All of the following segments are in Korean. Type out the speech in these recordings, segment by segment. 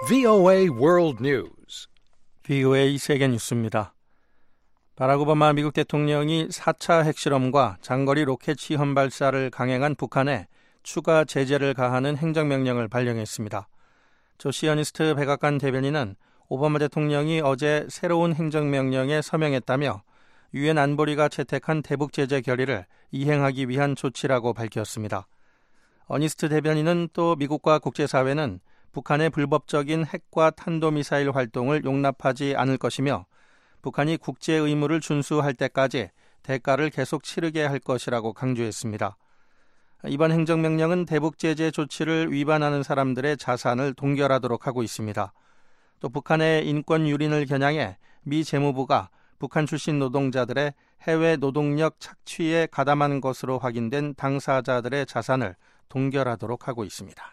VOA World News. VOA 세계 뉴스입니다. 바락 오바마 미국 대통령이 4차 핵실험과 장거리 로켓 시험 발사를 강행한 북한에 추가 제재를 가하는 행정명령을 발령했습니다. 조 시어니스트 백악관 대변인은 오바마 대통령이 어제 새로운 행정명령에 서명했다며 유엔 안보리가 채택한 대북 제재 결의를 이행하기 위한 조치라고 밝혔습니다. 어니스트 대변인은 또 미국과 국제사회는 북한의 불법적인 핵과 탄도미사일 활동을 용납하지 않을 것이며 북한이 국제 의무를 준수할 때까지 대가를 계속 치르게 할 것이라고 강조했습니다. 이번 행정명령은 대북 제재 조치를 위반하는 사람들의 자산을 동결하도록 하고 있습니다. 또 북한의 인권 유린을 겨냥해 미 재무부가 북한 출신 노동자들의 해외 노동력 착취에 가담한 것으로 확인된 당사자들의 자산을 동결하도록 하고 있습니다.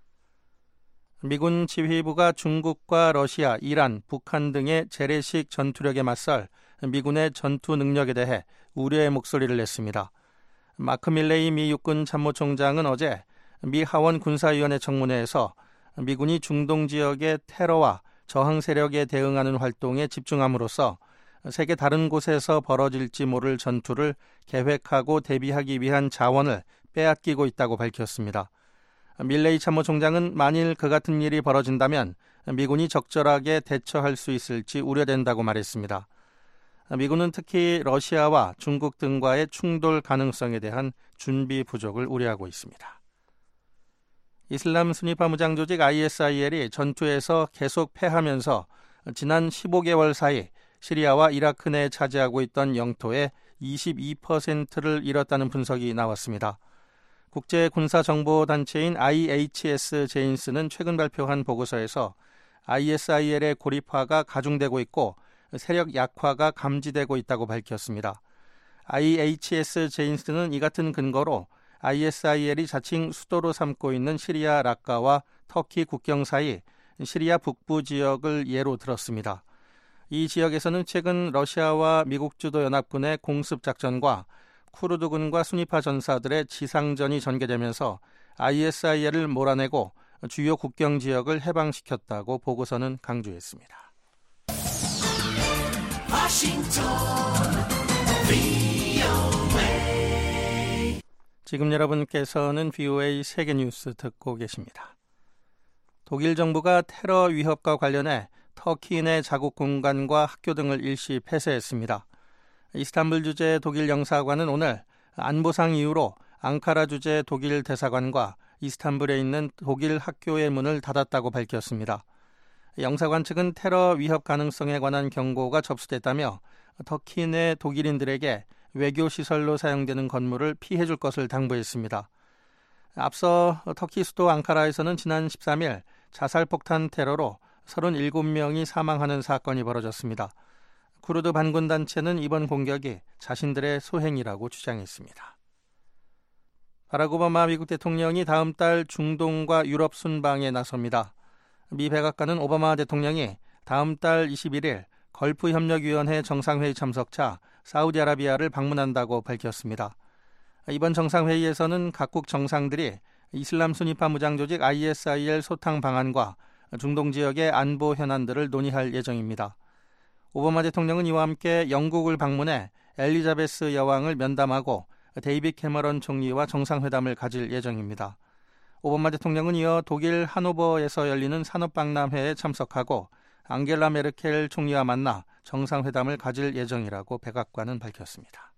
미군 지휘부가 중국과 러시아, 이란, 북한 등의 재래식 전투력에 맞설 미군의 전투 능력에 대해 우려의 목소리를 냈습니다. 마크 밀레이 미 육군 참모총장은 어제 미 하원 군사위원회 청문회에서 미군이 중동 지역의 테러와 저항 세력에 대응하는 활동에 집중함으로써 세계 다른 곳에서 벌어질지 모를 전투를 계획하고 대비하기 위한 자원을 빼앗기고 있다고 밝혔습니다. 밀레이 참모총장은 만일 그 같은 일이 벌어진다면 미군이 적절하게 대처할 수 있을지 우려된다고 말했습니다. 미군은 특히 러시아와 중국 등과의 충돌 가능성에 대한 준비 부족을 우려하고 있습니다. 이슬람 순위파 무장 조직 ISIL이 전투에서 계속 패하면서 지난 15개월 사이 시리아와 이라크 내에 차지하고 있던 영토의 22%를 잃었다는 분석이 나왔습니다. 국제군사정보단체인 IHS 제인스는 최근 발표한 보고서에서 ISIL의 고립화가 가중되고 있고 세력 약화가 감지되고 있다고 밝혔습니다. IHS 제인스는 이 같은 근거로 ISIL이 자칭 수도로 삼고 있는 시리아 라카와 터키 국경 사이 시리아 북부 지역을 예로 들었습니다. 이 지역에서는 최근 러시아와 미국 주도 연합군의 공습작전과 쿠르드군과 순위파 전사들의 지상전이 전개되면서 ISIL을 몰아내고 주요 국경 지역을 해방시켰다고 보고서는 강조했습니다. 지금 여러분께서는 VOA 세계뉴스 듣고 계십니다. 독일 정부가 테러 위협과 관련해 터키 내 자국 공간과 학교 등을 일시 폐쇄했습니다. 이스탄불 주재 독일 영사관은 오늘 안보상 이유로 앙카라 주재 독일 대사관과 이스탄불에 있는 독일 학교의 문을 닫았다고 밝혔습니다. 영사관 측은 테러 위협 가능성에 관한 경고가 접수됐다며 터키 내 독일인들에게 외교시설로 사용되는 건물을 피해줄 것을 당부했습니다. 앞서 터키 수도 앙카라에서는 지난 13일 자살폭탄 테러로 37명이 사망하는 사건이 벌어졌습니다. 쿠르드 반군단체는 이번 공격이 자신들의 소행이라고 주장했습니다. 바락 오바마 미국 대통령이 다음 달 중동과 유럽 순방에 나섭니다. 미 백악관은 오바마 대통령이 다음 달 21일 걸프협력위원회 정상회의 참석차 사우디아라비아를 방문한다고 밝혔습니다. 이번 정상회의에서는 각국 정상들이 이슬람 순위파 무장조직 ISIL 소탕 방안과 중동 지역의 안보 현안들을 논의할 예정입니다. 오바마 대통령은 이와 함께 영국을 방문해 엘리자베스 여왕을 면담하고 데이빗 캐머런 총리와 정상회담을 가질 예정입니다. 오바마 대통령은 이어 독일 하노버에서 열리는 산업박람회에 참석하고 앙겔라 메르켈 총리와 만나 정상회담을 가질 예정이라고 백악관은 밝혔습니다.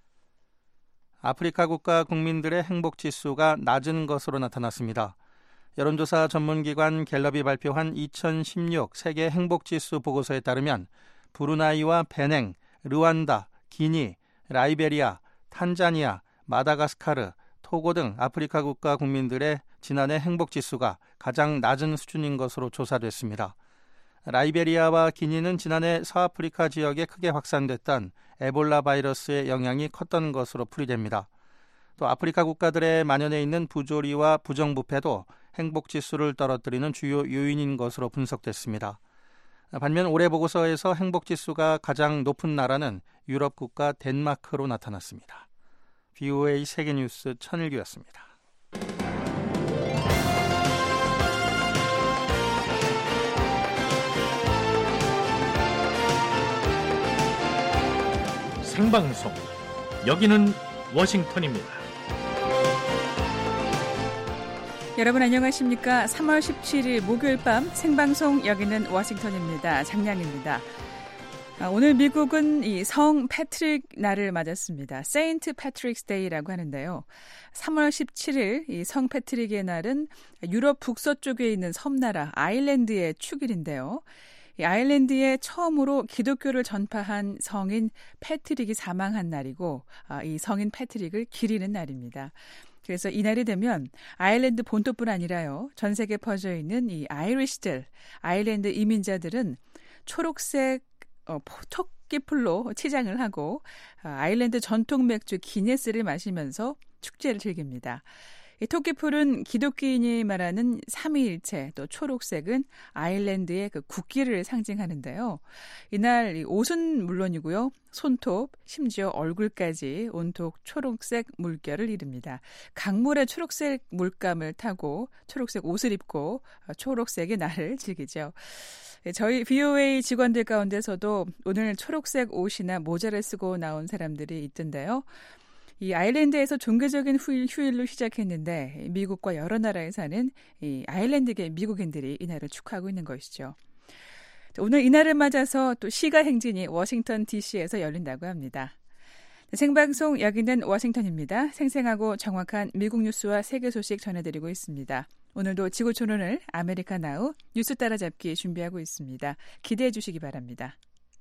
아프리카 국가 국민들의 행복지수가 낮은 것으로 나타났습니다. 여론조사 전문기관 갤럽이 발표한 2016 세계 행복지수 보고서에 따르면 브루나이와 베냉, 르완다, 기니, 라이베리아, 탄자니아, 마다가스카르, 토고 등 아프리카 국가 국민들의 지난해 행복지수가 가장 낮은 수준인 것으로 조사됐습니다. 라이베리아와 기니는 지난해 서아프리카 지역에 크게 확산됐던 에볼라 바이러스의 영향이 컸던 것으로 풀이됩니다. 또 아프리카 국가들에 만연해 있는 부조리와 부정부패도 행복지수를 떨어뜨리는 주요 요인인 것으로 분석됐습니다. 반면 올해 보고서에서 행복지수가 가장 높은 나라는 유럽 국가 덴마크로 나타났습니다. VOA 세계뉴스 천일규였습니다. 생방송. 여기는 워싱턴입니다. 여러분 안녕하십니까? 3월 17일 목요일 밤 생방송 여기는 워싱턴입니다. 장량입니다. 오늘 미국은 이 성 패트릭 날을 맞았습니다. 세인트 패트릭스 데이라고 하는데요. 3월 17일 이 성 패트릭의 날은 유럽 북서쪽에 있는 섬나라 아일랜드의 축일인데요. 이 아일랜드에 처음으로 기독교를 전파한 성인 패트릭이 사망한 날이고 이 성인 패트릭을 기리는 날입니다. 그래서 이날이 되면 아일랜드 본토뿐 아니라요. 전 세계에 퍼져 있는 이 아이리시들, 아일랜드 이민자들은 초록색 토끼풀로 치장을 하고 아일랜드 전통 맥주 기네스를 마시면서 축제를 즐깁니다. 이 토끼풀은 기독교인이 말하는 삼위일체, 또 초록색은 아일랜드의 그 국기를 상징하는데요. 이날 이 옷은 물론이고요. 손톱, 심지어 얼굴까지 온통 초록색 물결을 이룹니다. 강물의 초록색 물감을 타고 초록색 옷을 입고 초록색의 날을 즐기죠. 저희 VOA 직원들 가운데서도 오늘 초록색 옷이나 모자를 쓰고 나온 사람들이 있던데요. 이 아일랜드에서 종교적인 휴일로 시작했는데 미국과 여러 나라에 사는 이 아일랜드계 미국인들이 이날을 축하하고 있는 것이죠. 오늘 이날을 맞아서 또 시가 행진이 워싱턴 DC에서 열린다고 합니다. 생방송 여기는 워싱턴입니다. 생생하고 정확한 미국 뉴스와 세계 소식 전해드리고 있습니다. 오늘도 지구촌을 아메리카 나우 뉴스 따라잡기 준비하고 있습니다. 기대해 주시기 바랍니다.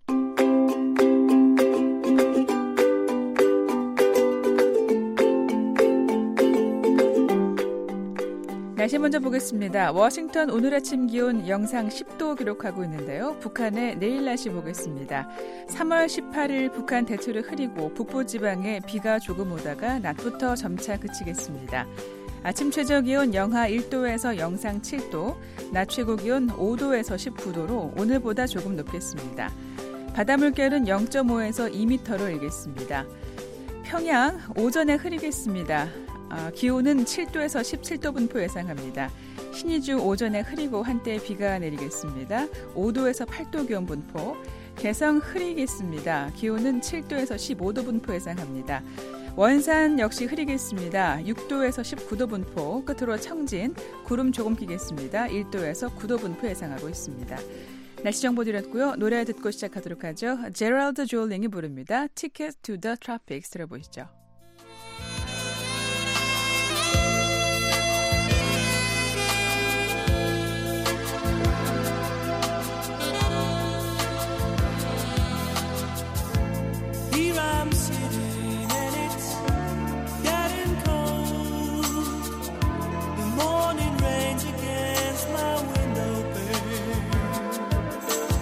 날씨 먼저 보겠습니다. 워싱턴 오늘 아침 기온 영상 10도 기록하고 있는데요. 북한의 내일 날씨 보겠습니다. 3월 18일 북한 대체로 흐리고 북부지방에 비가 조금 오다가 낮부터 점차 그치겠습니다. 아침 최저 기온 영하 1도에서 영상 7도, 낮 최고 기온 5도에서 19도로 오늘보다 조금 높겠습니다. 바다 물결은 0.5에서 2m로 일겠습니다. 평양 오전에 흐리겠습니다. 기온은 7도에서 17도 분포 예상합니다. 신의주 오전에 흐리고 한때 비가 내리겠습니다. 5도에서 8도 기온 분포. 개성 흐리겠습니다. 기온은 7도에서 15도 분포 예상합니다. 원산 역시 흐리겠습니다. 6도에서 19도 분포. 끝으로 청진 구름 조금 끼겠습니다. 1도에서 9도 분포 예상하고 있습니다. 날씨 정보 드렸고요. 노래 듣고 시작하도록 하죠. 제럴드 졸링이 부릅니다. Ticket to the Tropics 들어보시죠.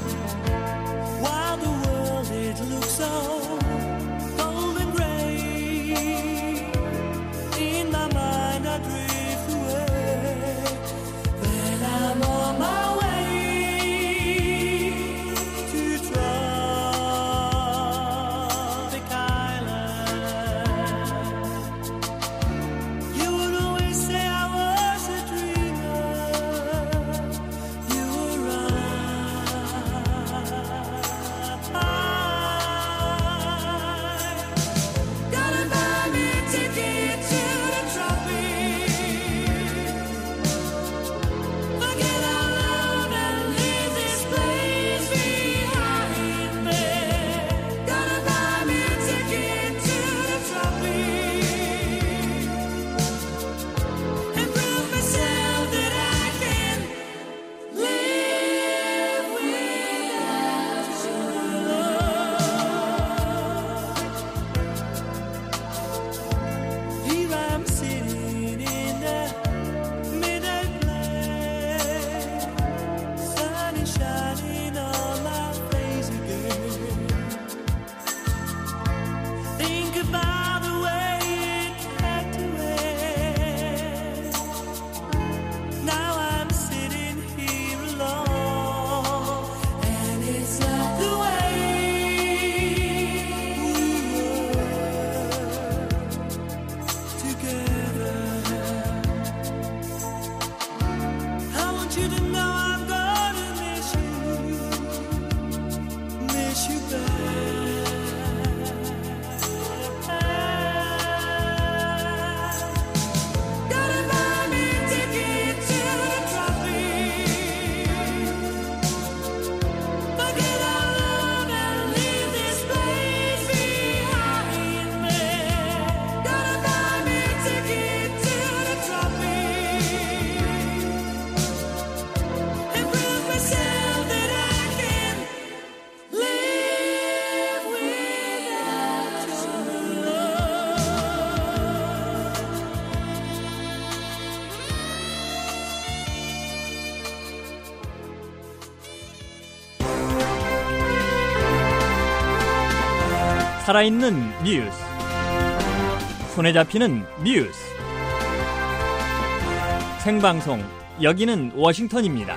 While the world it looks so cold and gray. 살아있는 뉴스, 손에 잡히는 뉴스, 생방송 여기는 워싱턴입니다.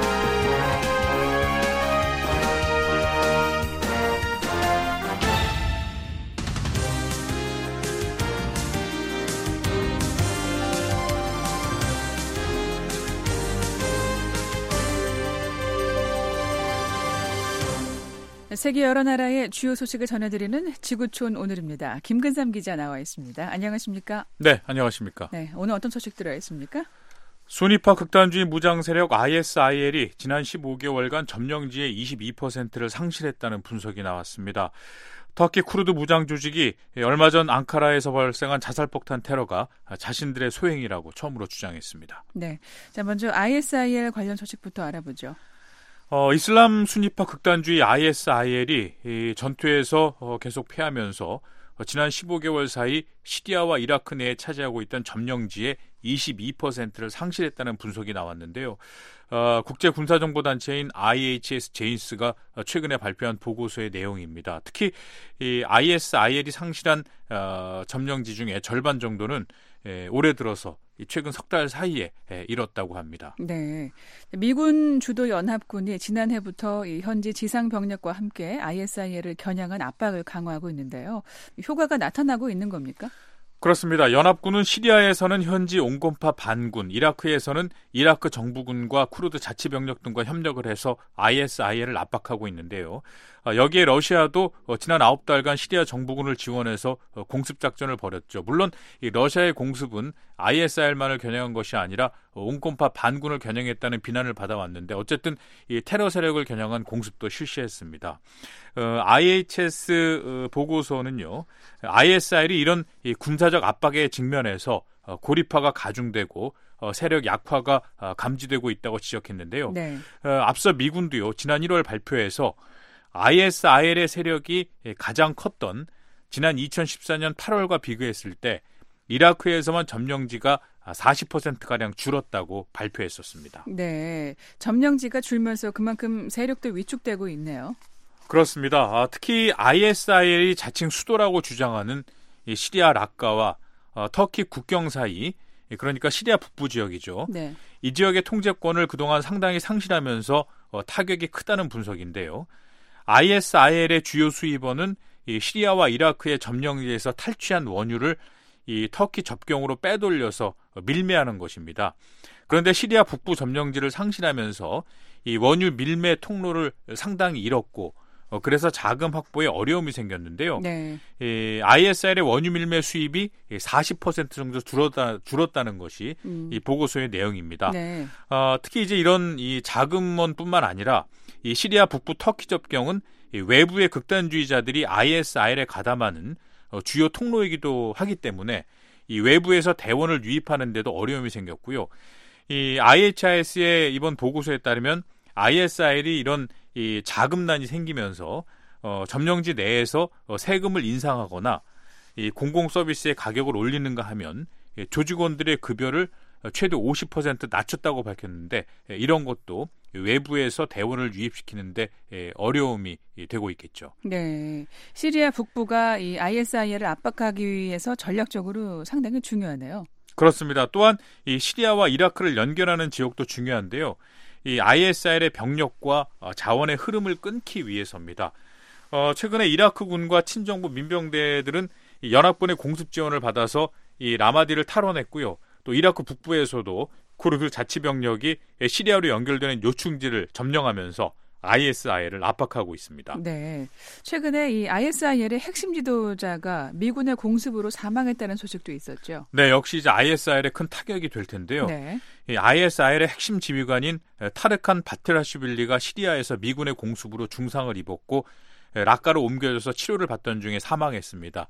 세계 여러 나라의 주요 소식을 전해드리는 지구촌 오늘입니다. 김근삼 기자 나와 있습니다. 안녕하십니까? 네, 안녕하십니까? 네, 오늘 어떤 소식 들어 있습니까? 순위파 극단주의 무장 세력 ISIL이 지난 15개월간 점령지의 22%를 상실했다는 분석이 나왔습니다. 터키 쿠르드 무장 조직이 얼마 전 앙카라에서 발생한 자살폭탄 테러가 자신들의 소행이라고 처음으로 주장했습니다. 네, 자 먼저 ISIL 관련 소식부터 알아보죠. 이슬람 순위파 극단주의 ISIL이 이 전투에서 계속 패하면서 지난 15개월 사이 시리아와 이라크 내에 차지하고 있던 점령지의 22%를 상실했다는 분석이 나왔는데요. 국제군사정보단체인 IHS 제인스가 최근에 발표한 보고서의 내용입니다. 특히 이 ISIL이 상실한 점령지 중에 절반 정도는 올해 들어서 최근 석 달 사이에 이뤘다고 합니다. 네, 미군 주도 연합군이 지난해부터 이 현지 지상 병력과 함께 ISIL을 겨냥한 압박을 강화하고 있는데요. 효과가 나타나고 있는 겁니까? 그렇습니다. 연합군은 시리아에서는 현지 온건파 반군, 이라크에서는 이라크 정부군과 쿠르드 자치병력 등과 협력을 해서 ISIL을 압박하고 있는데요. 여기에 러시아도 지난 9달간 시리아 정부군을 지원해서 공습작전을 벌였죠. 물론 이 러시아의 공습은 ISIL만을 겨냥한 것이 아니라 온건파 반군을 겨냥했다는 비난을 받아왔는데 어쨌든 이 테러 세력을 겨냥한 공습도 실시했습니다. IHS 보고서는요. ISIL이 이런 이 군사적 압박에 직면해서 고립화가 가중되고 세력 약화가 감지되고 있다고 지적했는데요. 네. 앞서 미군도요. 지난 1월 발표에서 ISIL의 세력이 가장 컸던 지난 2014년 8월과 비교했을 때 이라크에서만 점령지가 40%가량 줄었다고 발표했었습니다. 네, 점령지가 줄면서 그만큼 세력도 위축되고 있네요. 그렇습니다. 특히 ISIL이 자칭 수도라고 주장하는 시리아 락가와 터키 국경 사이, 그러니까 시리아 북부 지역이죠. 네. 이 지역의 통제권을 그동안 상당히 상실하면서 타격이 크다는 분석인데요. ISIL의 주요 수입원은 이 시리아와 이라크의 점령지에서 탈취한 원유를 이 터키 접경으로 빼돌려서 밀매하는 것입니다. 그런데 시리아 북부 점령지를 상실하면서 이 원유 밀매 통로를 상당히 잃었고 그래서 자금 확보에 어려움이 생겼는데요. 네. ISIL의 원유 밀매 수입이 40% 정도 줄었다는 것이 이 보고서의 내용입니다. 네. 특히 이제 이런 이 자금원뿐만 아니라 이 시리아 북부 터키 접경은 이 외부의 극단주의자들이 ISIL에 가담하는 주요 통로이기도 하기 때문에 이 외부에서 대원을 유입하는 데도 어려움이 생겼고요. 이 IHS의 이번 보고서에 따르면 ISIL이 이런 이 자금난이 생기면서 점령지 내에서 세금을 인상하거나 이 공공 서비스의 가격을 올리는가 하면 조직원들의 급여를 최대 50% 낮췄다고 밝혔는데 이런 것도 외부에서 대원을 유입시키는데 어려움이 되고 있겠죠. 네, 시리아 북부가 이 ISIL을 압박하기 위해서 전략적으로 상당히 중요하네요. 그렇습니다. 또한 이 시리아와 이라크를 연결하는 지역도 중요한데요. 이 ISIL의 병력과 자원의 흐름을 끊기 위해서입니다. 최근에 이라크군과 친정부 민병대들은 이 연합군의 공습 지원을 받아서 이 라마디를 탈환했고요. 또 이라크 북부에서도 쿠르드 자치병력이 시리아로 연결되는 요충지를 점령하면서 ISIL을 압박하고 있습니다. 네, 최근에 이 ISIL의 핵심 지도자가 미군의 공습으로 사망했다는 소식도 있었죠. 네, 역시 이제 ISIL의 큰 타격이 될 텐데요. 네. 이 ISIL의 핵심 지휘관인 타르칸 바테라슈빌리가 시리아에서 미군의 공습으로 중상을 입었고 락가로 옮겨져서 치료를 받던 중에 사망했습니다.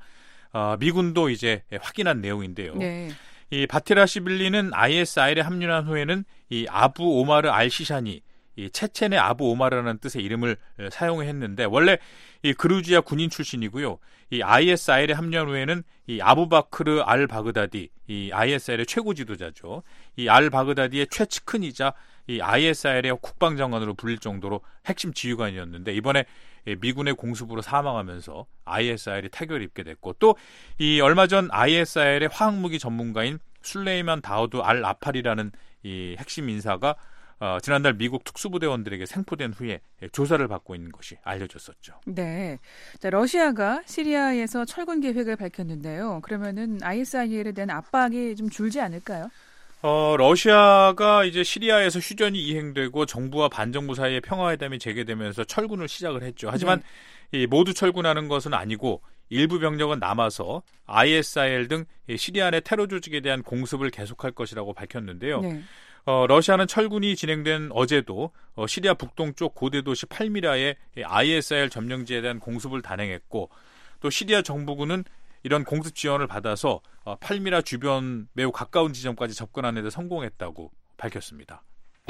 미군도 이제 확인한 내용인데요. 네. 이 바테라슈빌리는 ISIL에 합류한 후에는 이 아부 오마르 알 시샨이 이 체첸의 아부 오마르라는 뜻의 이름을 사용했는데 원래 이 그루지아 군인 출신이고요. 이 ISIL에 합류한 후에는 이 아부바크르 알 바그다디, 이 ISIL의 최고 지도자죠. 이 알 바그다디의 최측근이자 이 ISIL의 국방장관으로 불릴 정도로 핵심 지휘관이었는데 이번에 미군의 공습으로 사망하면서 ISIL이 타격을 입게 됐고 또 이 얼마 전 ISIL의 화학무기 전문가인 술레이만 다우드 알 아팔이라는 이 핵심 인사가 지난달 미국 특수부대원들에게 생포된 후에 조사를 받고 있는 것이 알려졌었죠. 네, 자, 러시아가 시리아에서 철군 계획을 밝혔는데요. 그러면은 ISIL에 대한 압박이 좀 줄지 않을까요? 러시아가 이제 시리아에서 휴전이 이행되고 정부와 반정부 사이의 평화회담이 재개되면서 철군을 시작을 했죠. 하지만 이 모두 철군하는 것은 아니고 일부 병력은 남아서 ISIL 등 시리아 내 테러 조직에 대한 공습을 계속할 것이라고 밝혔는데요. 네. 러시아는 철군이 진행된 어제도 시리아 북동쪽 고대 도시 팔미라의 ISIL 점령지에 대한 공습을 단행했고 또 시리아 정부군은 이런 공습 지원을 받아서 팔미라 주변 매우 가까운 지점까지 접근하는 데 성공했다고 밝혔습니다.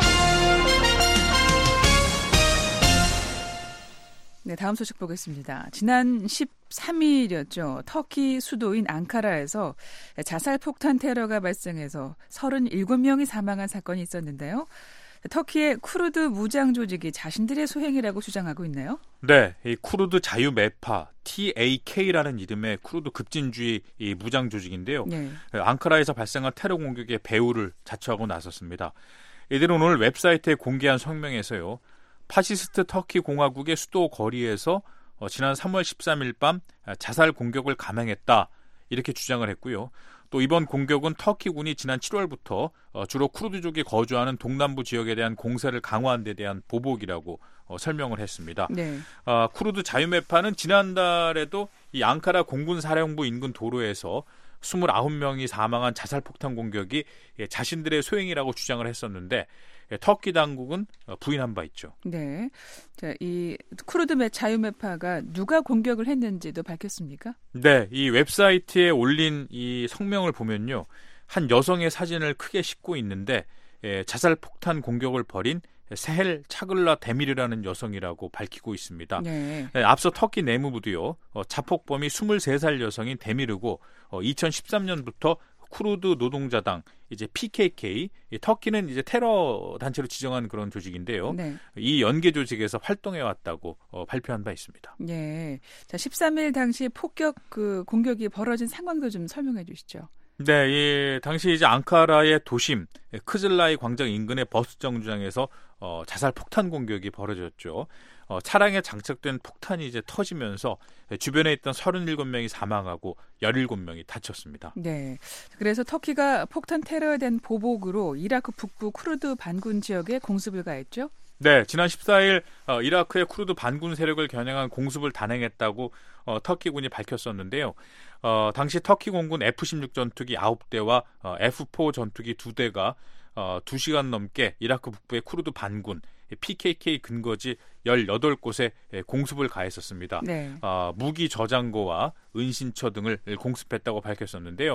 네, 다음 소식 보겠습니다. 지난 13일이었죠. 터키 수도인 앙카라에서 자살 폭탄 테러가 발생해서 37명이 사망한 사건이 있었는데요. 터키의 쿠르드 무장 조직이 자신들의 소행이라고 주장하고 있네요. 네, 이 쿠르드 자유매파 TAK라는 이름의 쿠르드 급진주의 이 무장 조직인데요. 네. 앙카라에서 발생한 테러 공격의 배후를 자처하고 나섰습니다. 이들은 오늘 웹사이트에 공개한 성명에서요. 파시스트 터키 공화국의 수도 거리에서 지난 3월 13일 밤 자살 공격을 감행했다 이렇게 주장을 했고요. 또 이번 공격은 터키군이 지난 7월부터 주로 쿠르드족이 거주하는 동남부 지역에 대한 공세를 강화한 데 대한 보복이라고 설명을 했습니다. 네. 쿠르드 자유매파는 지난달에도 이 앙카라 공군사령부 인근 도로에서 29명이 사망한 자살폭탄 공격이 자신들의 소행이라고 주장을 했었는데 터키 당국은 부인한 바 있죠. 네, 자, 이 쿠르드 자유매파가 누가 공격을 했는지도 밝혔습니까? 네, 이 웹사이트에 올린 이 성명을 보면요, 한 여성의 사진을 크게 싣고 있는데 자살폭탄 공격을 벌인 세헬 차글라 데미르라는 여성이라고 밝히고 있습니다. 네. 앞서 터키 내무부도요, 자폭범이 23살 여성인 데미르고 2013년부터 쿠르드 노동자당 이제 PKK 터키는 이제 테러 단체로 지정한 그런 조직인데요. 네. 이 연계 조직에서 활동해 왔다고 발표한 바 있습니다. 네. 자, 13일 당시 폭격 공격이 벌어진 상황도 좀 설명해 주시죠. 네, 당시 이제 앙카라의 도심 크즐라이 광장 인근의 버스 정류장에서 자살 폭탄 공격이 벌어졌죠. 차량에 장착된 폭탄이 이제 터지면서 주변에 있던 37명이 사망하고 17명이 다쳤습니다. 네, 그래서 터키가 폭탄 테러에 대한 보복으로 이라크 북부 쿠르드 반군 지역에 공습을 가했죠? 네, 지난 14일 이라크의 쿠르드 반군 세력을 겨냥한 공습을 단행했다고 터키군이 밝혔었는데요. 당시 터키 공군 F-16 전투기 9대와 F-4 전투기 2대가 2시간 넘게 이라크 북부의 쿠르드 반군 PKK 근거지 18곳에 공습을 가했었습니다. 네. 무기 저장고와 은신처 등을 공습했다고 밝혔었는데요.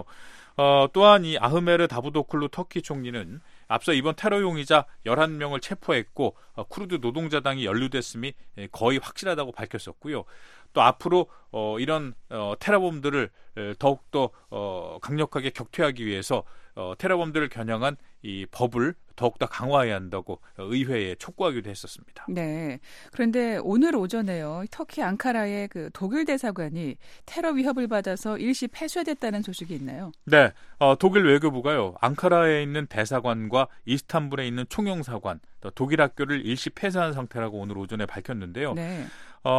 또한 이 아흐메르 다부도클루 터키 총리는 앞서 이번 테러 용의자 11명을 체포했고 쿠르드 노동자당이 연루됐음이 거의 확실하다고 밝혔었고요. 또 앞으로 이런 테러범들을 더욱더 강력하게 격퇴하기 위해서 테러범들을 겨냥한 이 법을 더욱더 강화해야 한다고 의회에 촉구하기도 했었습니다. 네. 그런데 오늘 오전에요. 터키 앙카라의 그 독일 대사관이 테러 위협을 받아서 일시 폐쇄됐다는 소식이 있나요? 네. 독일 외교부가요. 앙카라에 있는 대사관과 이스탄불에 있는 총영사관, 독일 학교를 일시 폐쇄한 상태라고 오늘 오전에 밝혔는데요. 네.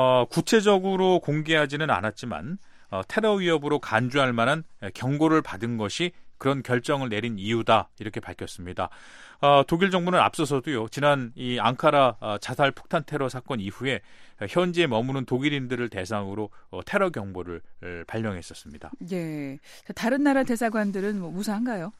구체적으로 공개하지는 않았지만 테러 위협으로 간주할 만한 경고를 받은 것이 그런 결정을 내린 이유다 이렇게 밝혔습니다. 독일 정부는 앞서서도요. 지난 이 앙카라 자살 폭탄 테러 사건 이후에 현지에 머무는 독일인들을 대상으로 테러 경보를 발령했었습니다. 예. 다른 나라 대사관들은 무사한가요?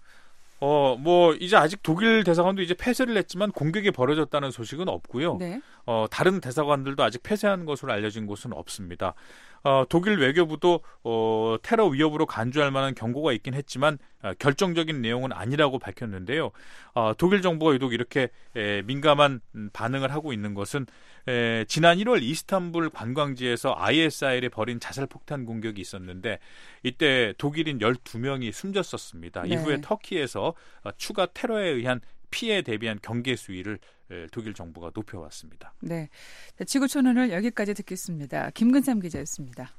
이제 아직 독일 대사관도 이제 폐쇄를 했지만 공격이 벌어졌다는 소식은 없고요. 네. 다른 대사관들도 아직 폐쇄한 것으로 알려진 곳은 없습니다. 독일 외교부도 테러 위협으로 간주할 만한 경고가 있긴 했지만 결정적인 내용은 아니라고 밝혔는데요. 독일 정부가 유독 이렇게 민감한 반응을 하고 있는 것은 지난 1월 이스탄불 관광지에서 ISIL이 벌인 자살폭탄 공격이 있었는데 이때 독일인 12명이 숨졌었습니다. 네. 이후에 터키에서 추가 테러에 의한 피해에 대비한 경계 수위를 독일 정부가 높여왔습니다. 네, 지구촌언을 여기까지 듣겠습니다. 김근삼 기자였습니다.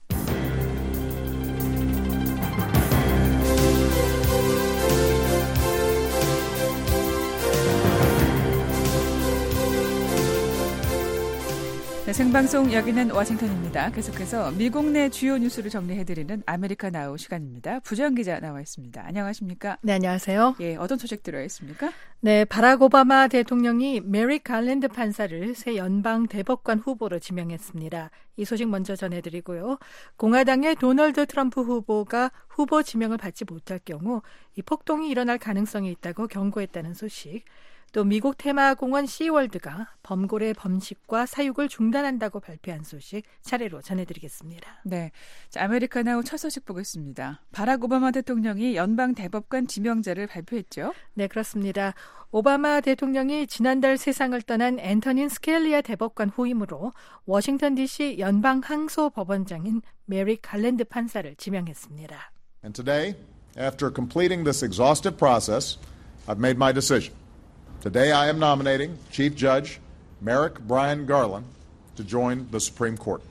네, 생방송 여기는 워싱턴입니다. 계속해서 미국 내 주요 뉴스를 정리해드리는 아메리카 나우 시간입니다. 부정 기자 나와 있습니다. 안녕하십니까? 네, 안녕하세요. 예, 어떤 소식 들어야 있습니까? 네, 바락 오바마 대통령이 메릭 갈랜드 판사를 새 연방 대법관 후보로 지명했습니다. 이 소식 먼저 전해드리고요. 공화당의 도널드 트럼프 후보가 후보 지명을 받지 못할 경우 이 폭동이 일어날 가능성이 있다고 경고했다는 소식. 또 미국 테마공원 시월드가 범고래 범식과 사육을 중단한다고 발표한 소식 차례로 전해드리겠습니다. 네, 자, 아메리카 나우 첫 소식 보겠습니다. 바락 오바마 대통령이 연방 대법관 지명자를 발표했죠? 네, 그렇습니다. 오바마 대통령이 지난달 세상을 떠난 앤토닌 스켈리아 대법관 후임으로 워싱턴 DC 연방 항소법원장인 메릭 갈랜드 판사를 지명했습니다. And today, after completing this exhaustive process, I've made my decision. Today I am nominating Chief Judge Merrick Brian Garland to join the Supreme Court.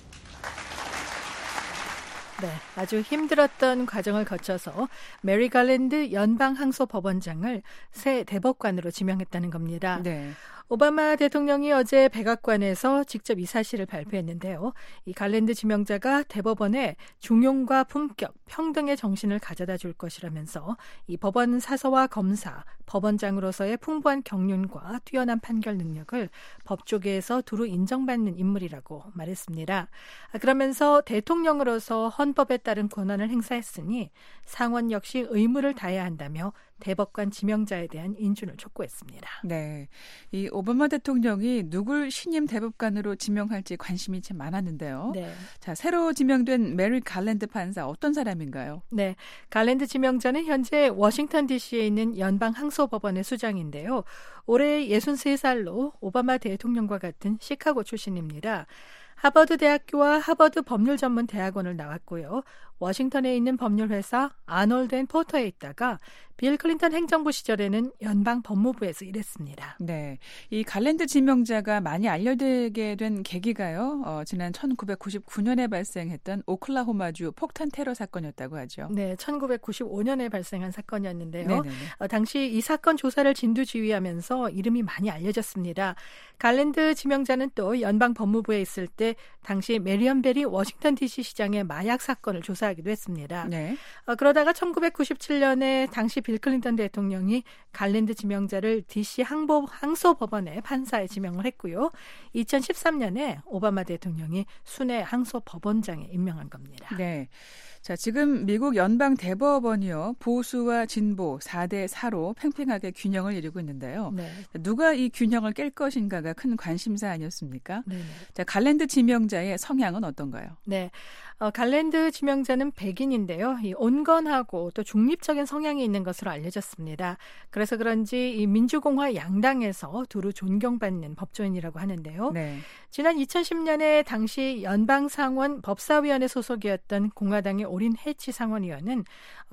네, 아주 힘들었던 과정을 거쳐서 메리 갈랜드 연방항소법원장을 새 대법관으로 지명했다는 겁니다. 네. 오바마 대통령이 어제 백악관에서 직접 이 사실을 발표했는데요. 이 갈랜드 지명자가 대법원에 중용과 품격, 평등의 정신을 가져다 줄 것이라면서 이 법원 사서와 검사, 법원장으로서의 풍부한 경륜과 뛰어난 판결 능력을 법조계에서 두루 인정받는 인물이라고 말했습니다. 그러면서 대통령으로서 헌법에 따른 권한을 행사했으니 상원 역시 의무를 다해야 한다며 대법관 지명자에 대한 인준을 촉구했습니다. 네, 이 오바마 대통령이 누굴 신임 대법관으로 지명할지 관심이 참 많았는데요. 네. 자, 새로 지명된 메릭 갈랜드 판사 어떤 사람인가요? 네, 갈랜드 지명자는 현재 워싱턴 DC에 있는 연방 항소법원의 수장인데요. 올해 63살로 오바마 대통령과 같은 시카고 출신입니다. 하버드 대학교와 하버드 법률전문대학원을 나왔고요. 워싱턴에 있는 법률회사 아놀드 앤 포터에 있다가 빌 클린턴 행정부 시절에는 연방 법무부에서 일했습니다. 네, 이 갈랜드 지명자가 많이 알려지게 된 계기가요. 지난 1999년에 발생했던 오클라호마주 폭탄 테러 사건이었다고 하죠. 네, 1995년에 발생한 사건이었는데요. 네네네. 당시 이 사건 조사를 진두지휘하면서 이름이 많이 알려졌습니다. 갈랜드 지명자는 또 연방 법무부에 있을 때 당시 메리언 베리 워싱턴 DC 시장의 마약 사건을 조사하기도 했습니다. 네. 그러다가 1997년에 당시 빌 클린턴 대통령이 갈랜드 지명자를 DC 항소법원의 판사에 지명을 했고요. 2013년에 오바마 대통령이 순회 항소법원장에 임명한 겁니다. 네. 자, 지금 미국 연방 대법원이요. 보수와 진보 4대 4로 팽팽하게 균형을 이루고 있는데요. 네. 누가 이 균형을 깰 것인가가 큰 관심사 아니었습니까? 네. 자, 갈랜드 지명자의 성향은 어떤가요? 네. 갈랜드 지명자는 백인인데요. 이 온건하고 또 중립적인 성향이 있는 것으로 알려졌습니다. 그래서 그런지 이 민주공화 양당에서 두루 존경받는 법조인이라고 하는데요. 네. 지난 2010년에 당시 연방상원 법사위원회 소속이었던 공화당의 오린 해치 상원의원은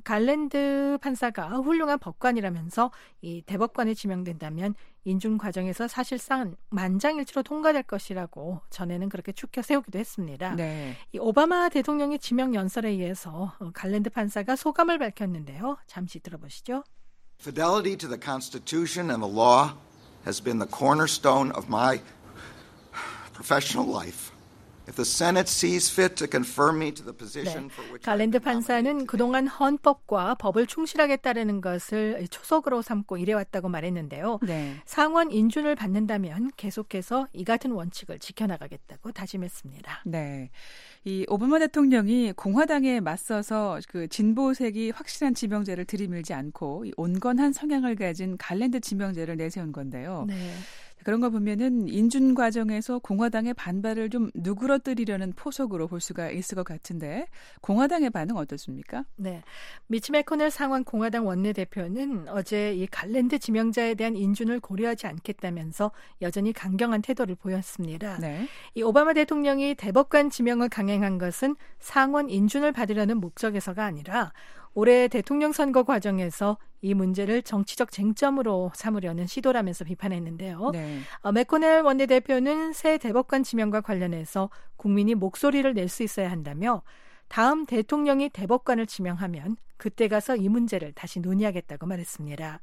갈랜드 판사가 훌륭한 법관이라면서 이 대법관에 지명된다면 인준 과정에서 사실상 만장일치로 통과될 것이라고 전에는 그렇게 추켜 세우기도 했습니다. 네. 이 오바마 대통령의 지명 연설에 의해서 갈랜드 판사가 소감을 밝혔는데요. 잠시 들어보시죠. Fidelity to the Constitution and the law has been the cornerstone of my professional life. If the Senate sees fit to confirm me to the position for which 갈랜드 판사는 그동안 헌법과 법을 충실하게 따르는 것을 초석으로 삼고 일해왔다고 말했는데요. 네. 상원 인준을 받는다면 계속해서 이 같은 원칙을 지켜나가겠다고 다짐했습니다. 네. 이 오바마 대통령이 공화당에 맞서서 그 진보색이 확실한 지명자를 들이밀지 않고 이 온건한 성향을 가진 갈랜드 지명자를 내세운 건데요. 네. 그런 거 보면은 인준 과정에서 공화당의 반발을 좀 누그러뜨리려는 포석으로 볼 수가 있을 것 같은데 공화당의 반응 어떻습니까? 네, 미치 매코넬 상원 공화당 원내대표는 어제 이 갈랜드 지명자에 대한 인준을 고려하지 않겠다면서 여전히 강경한 태도를 보였습니다. 네. 이 오바마 대통령이 대법관 지명을 강행한 것은 상원 인준을 받으려는 목적에서가 아니라 올해 대통령 선거 과정에서 이 문제를 정치적 쟁점으로 삼으려는 시도라면서 비판했는데요. 네. 매코넬 원내대표는 새 대법관 지명과 관련해서 국민이 목소리를 낼 수 있어야 한다며 다음 대통령이 대법관을 지명하면 그때 가서 이 문제를 다시 논의하겠다고 말했습니다.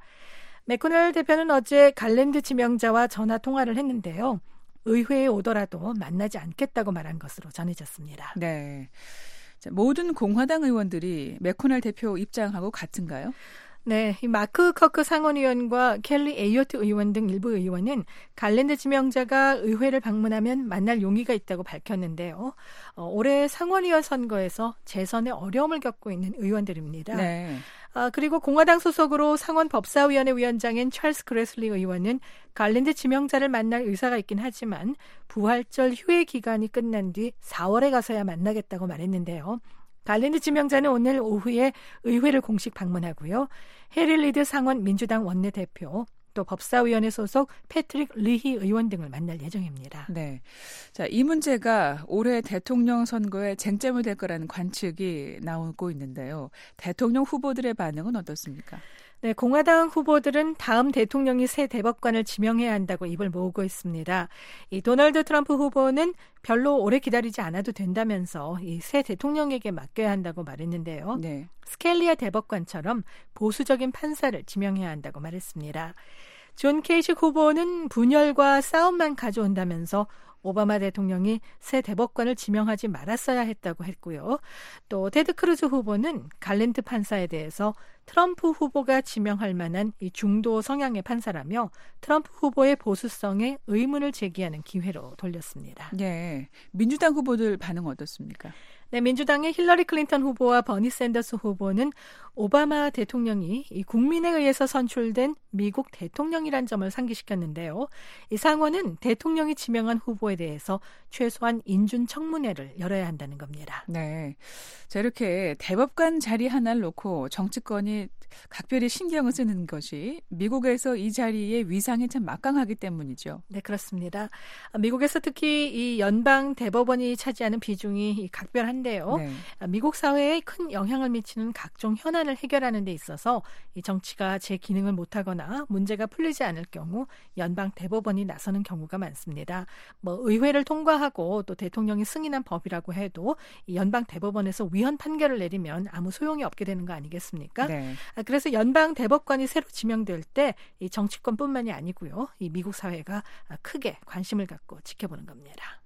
매코넬 대표는 어제 갈랜드 지명자와 전화 통화를 했는데요. 의회에 오더라도 만나지 않겠다고 말한 것으로 전해졌습니다. 네. 자, 모든 공화당 의원들이 매코넬 대표 입장하고 같은가요? 네, 이 마크 커크 상원의원과 켈리 에이어트 의원 등 일부 의원은 갈랜드 지명자가 의회를 방문하면 만날 용의가 있다고 밝혔는데요. 올해 상원의원 선거에서 재선에 어려움을 겪고 있는 의원들입니다. 네. 그리고 공화당 소속으로 상원 법사위원회 위원장인 찰스 그레슬리 의원은 갈랜드 지명자를 만날 의사가 있긴 하지만 부활절 휴회 기간이 끝난 뒤 4월에 가서야 만나겠다고 말했는데요. 갈랜드 지명자는 오늘 오후에 의회를 공식 방문하고요. 해리 리드 상원 민주당 원내대표, 또 법사위원회 소속 패트릭 리히 의원 등을 만날 예정입니다. 네, 자, 이 문제가 올해 대통령 선거에 쟁점이 될 거라는 관측이 나오고 있는데요. 대통령 후보들의 반응은 어떻습니까? 네, 공화당 후보들은 다음 대통령이 새 대법관을 지명해야 한다고 입을 모으고 있습니다. 이 도널드 트럼프 후보는 별로 오래 기다리지 않아도 된다면서 이 새 대통령에게 맡겨야 한다고 말했는데요. 네. 스켈리아 대법관처럼 보수적인 판사를 지명해야 한다고 말했습니다. 존 케이식 후보는 분열과 싸움만 가져온다면서 오바마 대통령이 새 대법관을 지명하지 말았어야 했다고 했고요. 또 테드 크루즈 후보는 갈랜드 판사에 대해서 트럼프 후보가 지명할 만한 이 중도 성향의 판사라며 트럼프 후보의 보수성에 의문을 제기하는 기회로 돌렸습니다. 네, 민주당 후보들 반응 어떻습니까? 네, 민주당의 힐러리 클린턴 후보와 버니 샌더스 후보는 오바마 대통령이 이 국민에 의해서 선출된 미국 대통령이란 점을 상기시켰는데요. 이 상원은 대통령이 지명한 후보에 대해서 최소한 인준 청문회를 열어야 한다는 겁니다. 네, 자, 이렇게 대법관 자리 하나를 놓고 정치권이 각별히 신경을 쓰는 것이 미국에서 이 자리의 위상이 참 막강하기 때문이죠. 네, 그렇습니다. 미국에서 특히 이 연방 대법원이 차지하는 비중이 각별한데요. 네. 미국 사회에 큰 영향을 미치는 각종 현안을 해결하는 데 있어서 이 정치가 제 기능을 못하거나 문제가 풀리지 않을 경우 연방 대법원이 나서는 경우가 많습니다. 의회를 통과하고 또 대통령이 승인한 법이라고 해도 이 연방 대법원에서 위헌 판결을 내리면 아무 소용이 없게 되는 거 아니겠습니까? 네. 그래서 연방 대법관이 새로 지명될 때 이 정치권뿐만이 아니고요. 이 미국 사회가 크게 관심을 갖고 지켜보는 겁니다.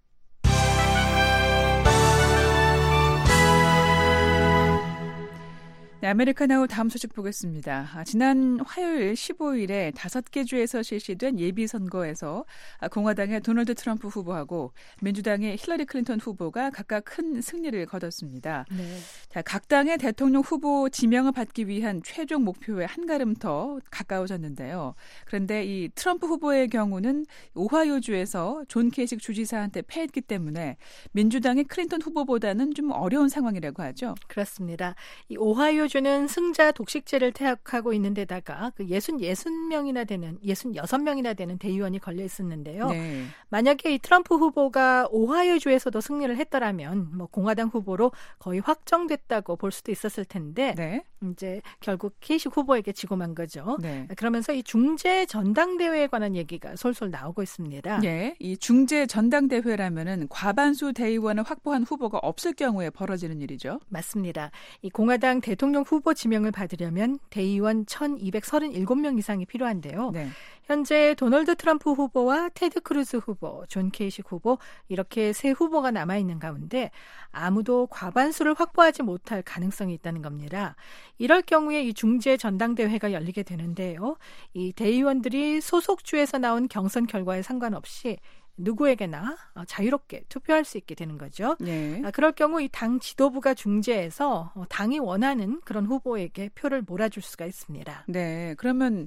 네, 아메리카나우 다음 소식 보겠습니다. 지난 화요일 15일에 5개 주에서 실시된 예비선거에서 공화당의 도널드 트럼프 후보하고 민주당의 힐러리 클린턴 후보가 각각 큰 승리를 거뒀습니다. 네. 자, 각 당의 대통령 후보 지명을 받기 위한 최종 목표에 한 걸음 더 가까워졌는데요. 그런데 이 트럼프 후보의 경우는 오하이오주에서 존 케이식 주지사한테 패했기 때문에 민주당의 클린턴 후보보다는 좀 어려운 상황이라고 하죠. 그렇습니다. 이 오하이오 주는 승자 독식제를 태학하고 있는 데다가 그 66명이나 되는 대의원이 걸려 있었는데요. 네. 만약에 이 트럼프 후보가 오하이오주에서도 승리를 했더라면 공화당 후보로 거의 확정됐다고 볼 수도 있었을 텐데 네. 이제 결국 케이식 후보에게 지고 만 거죠. 네. 그러면서 이 중재 전당대회에 관한 얘기가 솔솔 나오고 있습니다. 네, 이 중재 전당대회라면은 과반수 대의원을 확보한 후보가 없을 경우에 벌어지는 일이죠. 맞습니다. 이 공화당 대통령 후보 지명을 받으려면 대의원 1,237명 이상이 필요한데요. 네. 현재 도널드 트럼프 후보와 테드 크루즈 후보, 존 케이식 후보 이렇게 세 후보가 남아있는 가운데 아무도 과반수를 확보하지 못할 가능성이 있다는 겁니다. 이럴 경우에 이 중재 전당대회가 열리게 되는데요. 이 대의원들이 소속주에서 나온 경선 결과에 상관없이 누구에게나 자유롭게 투표할 수 있게 되는 거죠. 네. 그럴 경우 이 당 지도부가 중재해서 당이 원하는 그런 후보에게 표를 몰아줄 수가 있습니다. 네, 그러면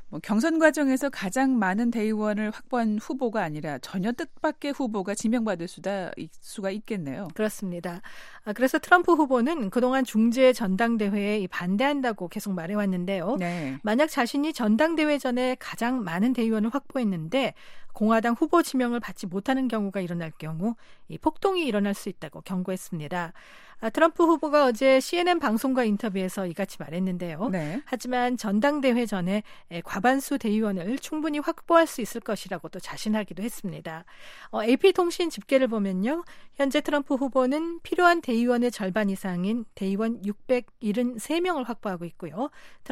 뭐 경선 과정에서 가장 많은 대의원을 확보한 후보가 아니라 전혀 뜻밖의 후보가 지명받을 수가 있겠네요. 그렇습니다. 그래서 트럼프 후보는 그동안 중재 전당대회에 반대한다고 계속 말해왔는데요. 네. 만약 자신이 전당대회 전에 가장 많은 대의원을 확보했는데 공화당 후보 지명을 받지 못하는 경우가 일어날 경우 이 폭동이 일어날 수 있다고 경고했습니다. 트럼프 후보가 어제 CNN 방송과 인터뷰에서 이같이 말했는데요. 네. 하지만 전당대회 전에 과반수 대의원을 충분히 확보할 수 있을 것이라고 또 자신하기도 했습니다. AP통신 집계를 보면요. 현재 트럼프 후보는 필요한 대의원의 절반 이상인 대의원 673명을 확보하고 있고요.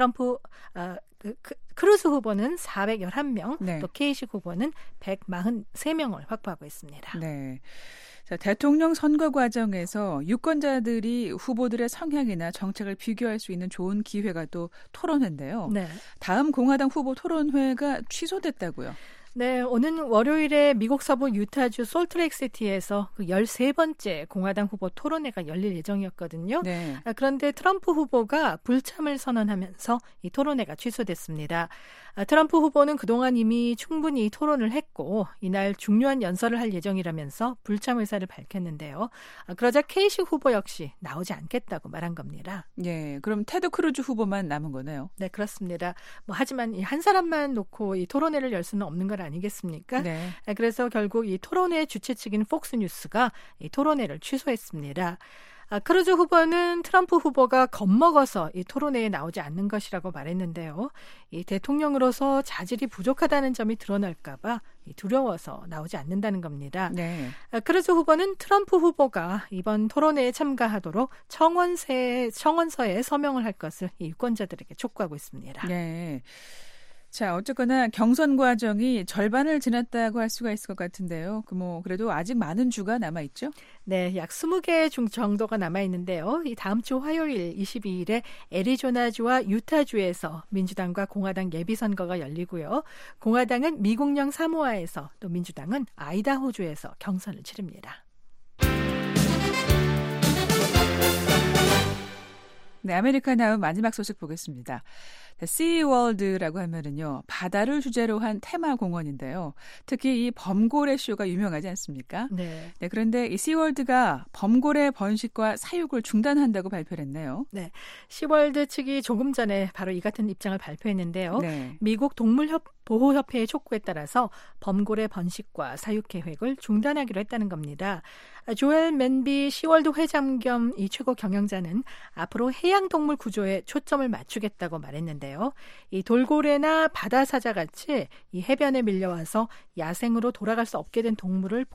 크루즈 후보는 411명, 네. 또 케이시 후보는 143명을 확보하고 있습니다. 네. 자, 대통령 선거 과정에서 유권자들이 후보들의 성향이나 정책을 비교할 수 있는 좋은 기회가 또 토론회인데요. 네. 다음 공화당 후보 토론회가 취소됐다고요. 네, 오는 월요일에 미국 서부 유타주 솔트레이크시티에서 그 13번째 공화당 후보 토론회가 열릴 예정이었거든요. 네. 그런데 트럼프 후보가 불참을 선언하면서 이 토론회가 취소됐습니다. 트럼프 후보는 그동안 이미 충분히 토론을 했고 이날 중요한 연설을 할 예정이라면서 불참 의사를 밝혔는데요. 그러자 케이시 후보 역시 나오지 않겠다고 말한 겁니다. 예, 그럼 테드 크루즈 후보만 남은 거네요. 네, 그렇습니다. 하지만 이 한 사람만 놓고 이 토론회를 열 수는 없는 걸 아니겠습니까? 네. 그래서 결국 이 토론회 주최 측인 폭스뉴스가 이 토론회를 취소했습니다. 크루즈 후보는 트럼프 후보가 겁먹어서 이 토론회에 나오지 않는 것이라고 말했는데요. 이 대통령으로서 자질이 부족하다는 점이 드러날까 봐 두려워서 나오지 않는다는 겁니다. 네. 크루즈 후보는 트럼프 후보가 이번 토론회에 참가하도록 청원서에 서명을 할 것을 이 유권자들에게 촉구하고 있습니다. 네. 자, 어쨌거나 경선 과정이 절반을 지났다고 할 수가 있을 것 같은데요. 그래도 아직 많은 주가 남아있죠? 네, 약 20개 중 정도가 남아있는데요. 이 다음 주 화요일 22일에 애리조나주와 유타주에서 민주당과 공화당 예비선거가 열리고요. 공화당은 미국령 사모아에서 또 민주당은 아이다호주에서 경선을 치릅니다. 네, 아메리카 나우 마지막 소식 보겠습니다. 시월드라고 하면은요, 바다를 주제로 한 테마 공원인데요. 특히 이 범고래 쇼가 유명하지 않습니까? 네. 네, 그런데 이 시월드가 범고래 번식과 사육을 중단한다고 발표를 했네요. 네. 시월드 측이 조금 전에 바로 이 같은 입장을 발표했는데요. 네. 미국 동물보호협회의 촉구에 따라서 범고래 번식과 사육 계획을 중단하기로 했다는 겁니다. 조엘 맨비 시월드 회장 겸 이 최고 경영자는 앞으로 해양동물 구조에 초점을 맞추겠다고 말했는데요. 이 돌고래나 바다사자 같이 이 해변에 밀려와서 야생으로 돌아갈 수 없게 된 동물을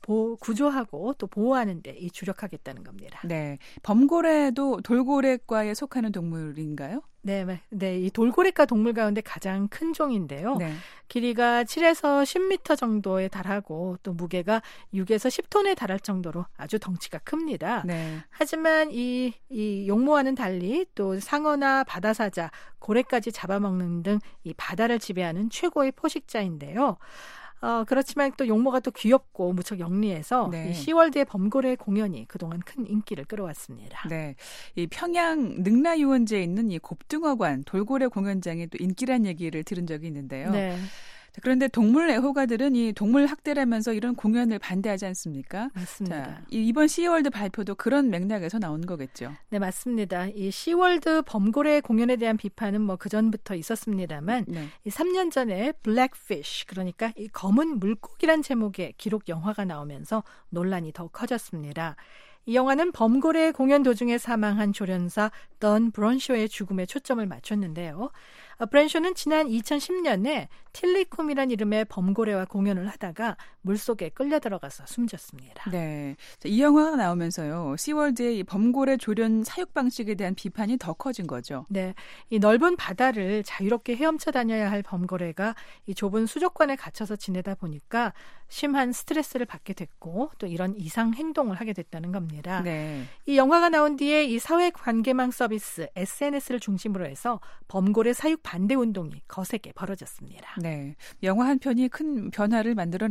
구조하고 또 보호하는 데 주력하겠다는 겁니다. 네, 범고래도 돌고래과에 속하는 동물인가요? 네, 이 돌고래과 동물 가운데 가장 큰 종인데요. 네. 길이가 7에서 10m 정도에 달하고 또 무게가 6에서 10톤에 달할 정도로 아주 덩치가 큽니다. 네. 하지만 이 용모와는 달리 또 상어나 바다사자, 고래까지 잡아먹는 등 이 바다를 지배하는 최고의 포식자인데요. 그렇지만 또 용모가 또 귀엽고 무척 영리해서 네. 이 시월드의 범고래 공연이 그동안 큰 인기를 끌어왔습니다. 네, 이 평양 능라유원지에 있는 이 곱등어관 돌고래 공연장이 또 인기란 얘기를 들은 적이 있는데요. 네. 그런데 동물 애호가들은 이 동물 학대라면서 이런 공연을 반대하지 않습니까? 맞습니다. 자, 이번 시월드 발표도 그런 맥락에서 나온 거겠죠. 네, 맞습니다. 이 시월드 범고래 공연에 대한 비판은 그전부터 있었습니다만 네. 이 3년 전에 블랙피쉬, 그러니까 이 검은 물고기란 제목의 기록 영화가 나오면서 논란이 더 커졌습니다. 이 영화는 범고래 공연 도중에 사망한 조련사 던 브런쇼의 죽음에 초점을 맞췄는데요. 브런쇼는 지난 2010년에 틸리쿰이란 이름의 범고래와 공연을 하다가 물속에 끌려 들어가서 숨졌습니다. 네, 이 영화가 나오면서요, 시월드의 이 범고래 조련 사육 방식에 대한 비판이 더 커진 거죠. 네, 이 넓은 바다를 자유롭게 헤엄쳐 다녀야 할 범고래가 이 좁은 수족관에 갇혀서 지내다 보니까 심한 스트레스를 받게 됐고 또 이런 이상 행동을 하게 됐다는 겁니다. 네. 이 영화가 나온 뒤에 이 사회관계망 서비스 SNS를 중심으로 해서 범고래 사육 반대 운동이 거세게 벌어졌습니다. 네, 영화 한 편이 큰 변화를 만들어냈다고 볼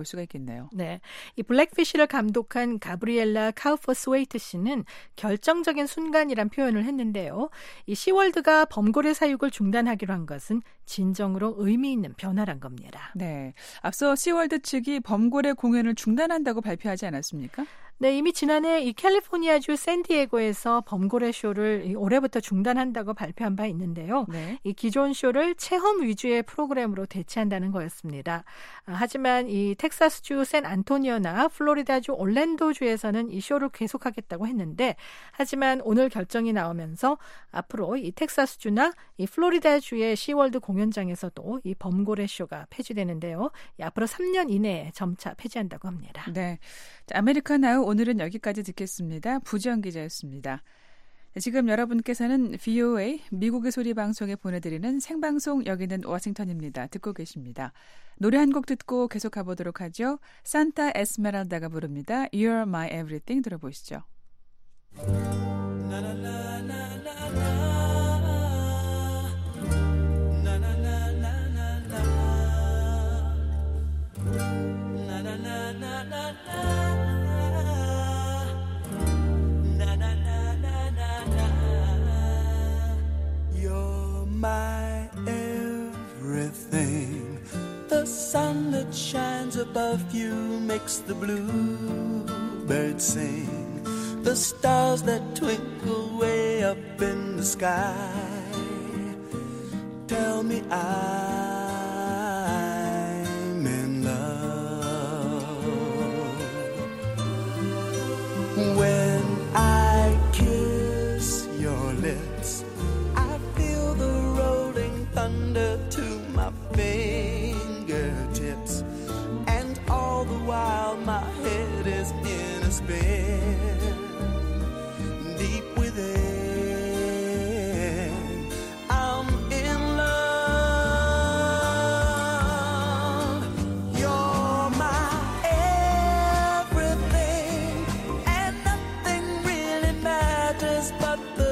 수가 있겠네요. 네, 이 블랙피쉬를 감독한 가브리엘라 카우퍼스웨이트 씨는 결정적인 순간이란 표현을 했는데요. 이 시월드가 범고래 사육을 중단하기로 한 것은 진정으로 의미 있는 변화란 겁니다. 네, 앞서 시월드 측이 범고래 공연을 중단한다고 발표하지 않았습니까? 네, 이미 지난해 이 캘리포니아주 샌디에고에서 범고래 쇼를 올해부터 중단한다고 발표한 바 있는데요. 네. 이 기존 쇼를 체험 위주의 프로그램으로 대체한다는 거였습니다. 하지만 이 텍사스주 샌안토니오나 플로리다주 올랜도주에서는 이 쇼를 계속하겠다고 했는데, 하지만 오늘 결정이 나오면서 앞으로 이 텍사스주나 이 플로리다주의 시월드 공연장에서도 이 범고래 쇼가 폐지되는데요. 앞으로 3년 이내에 점차 폐지한다고 합니다. 네, 자, 아메리칸 나우 오늘은 여기까지 듣겠습니다. 부지영 기자였습니다. 지금 여러분께서는 VOA 미국의 소리 방송에 보내드리는 생방송 여기는 워싱턴입니다. 듣고 계십니다. 노래 한 곡 듣고 계속 가보도록 하죠. 산타 에스메랄다가 부릅니다. You're My Everything 들어보시죠. My everything, the sun that shines above you makes the bluebirds sing, the stars that twinkle way up in the sky tell me I'm in love. When I kiss your lips, thunder to my fingertips, and all the while my head is in a spin. Deep within, I'm in love. You're my everything, and nothing really matters but the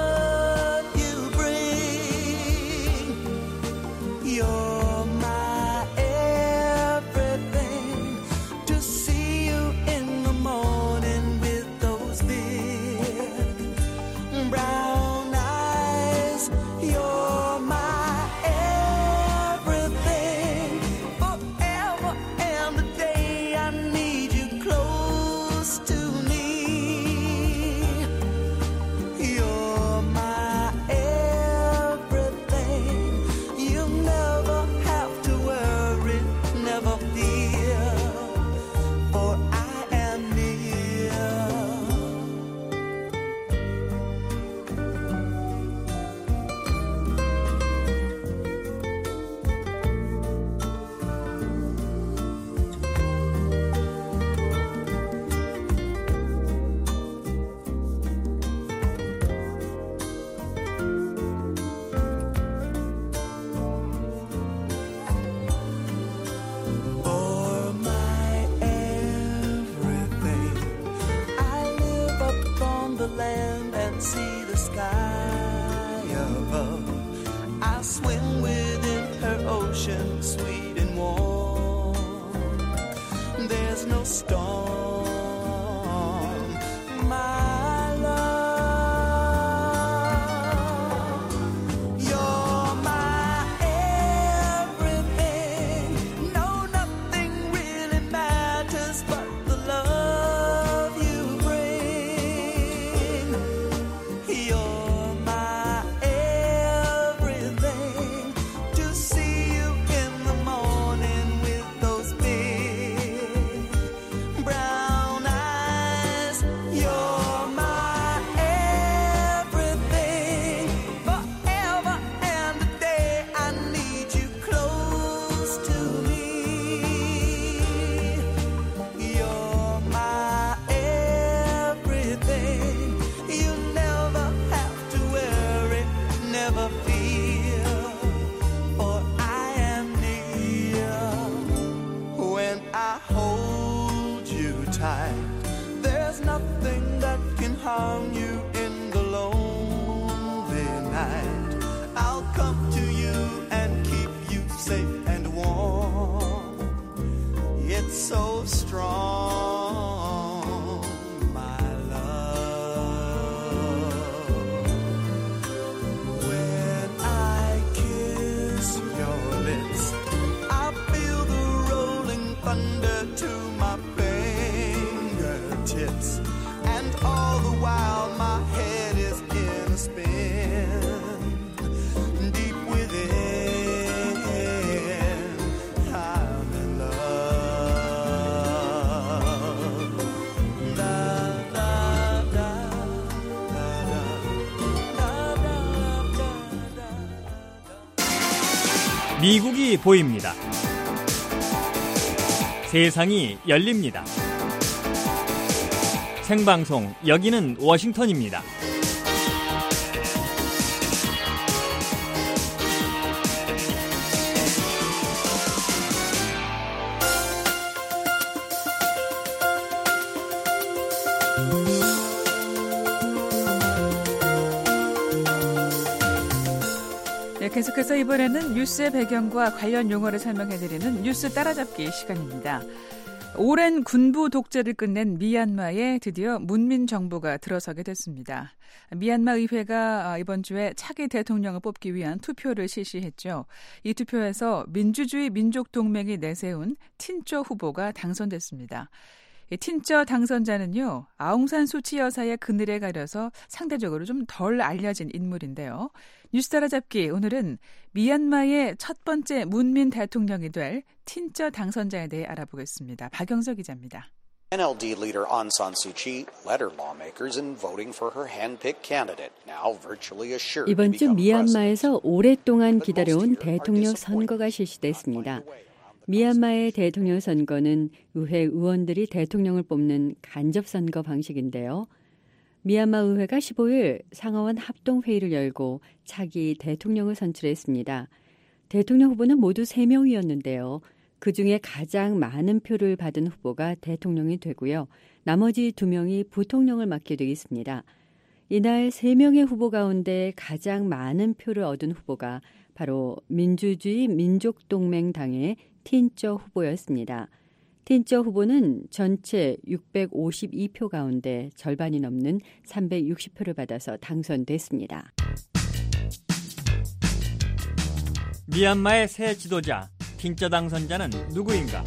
you're my everything. To see you in the morning with those big brown eyes. You're my everything. Forever and a day I need you close to me. You're my everything. You never have to worry, never fear, for I am near. For my everything, I live up on the land and see the sky above. I swim within her ocean, sweet and warm. There's no storm, my love. You're my everything. No, nothing really matters but the love you bring. You're my everything. To see you in the morning with those big brown eyes. You're my everything. Forever and a day I need you close to me. You're my everything. You never have to worry, never fear, for I am near. When I hold you tight, there's nothing that can harm you in the lonely night. I'll come to you and keep you safe and warm. It's strong, my love. When I kiss your lips, I feel the rolling thunder to my fingertips, and all the while my head is in a spin. Deep within, I'm in love. Da, da, da, 미국이 보입니다. 세상이 열립니다. 생방송 여기는 워싱턴입니다. 네, 계속해서 이번에는 뉴스의 배경과 관련 용어를 설명해드리는 뉴스 따라잡기 시간입니다. 오랜 군부 독재를 끝낸 미얀마에 드디어 문민 정부가 들어서게 됐습니다. 미얀마 의회가 이번 주에 차기 대통령을 뽑기 위한 투표를 실시했죠. 이 투표에서 민주주의 민족동맹이 내세운 틴쩌 후보가 당선됐습니다. 틴쩌 당선자는요, 아웅산 수치 여사의 그늘에 가려서 상대적으로 좀 덜 알려진 인물인데요. 뉴스 따라잡기 오늘은 미얀마의 첫 번째 문민 대통령이 될 틴쩌 당선자에 대해 알아보겠습니다. 박영석 기자입니다. NLD leader Aung San Suu Kyi led her lawmakers in voting for her hand-picked candidate, now virtually assured to 이번 주 become president. 미얀마에서 오랫동안 기다려온 대통령 선거가 실시됐습니다. 미얀마의 대통령 선거는 의회 의원들이 대통령을 뽑는 간접선거 방식인데요. 미얀마 의회가 15일 상하원 합동회의를 열고 차기 대통령을 선출했습니다. 대통령 후보는 모두 3명이었는데요. 그중에 가장 많은 표를 받은 후보가 대통령이 되고요. 나머지 2명이 부통령을 맡게 되겠습니다. 이날 3명의 후보 가운데 가장 많은 표를 얻은 후보가 바로 민주주의 민족동맹당의 틴쩌 후보였습니다. 틴쩌 후보는 전체 652표 가운데 절반이 넘는 360표를 받아서 당선됐습니다. 미얀마의 새 지도자 틴쩌 당선자는 누구인가?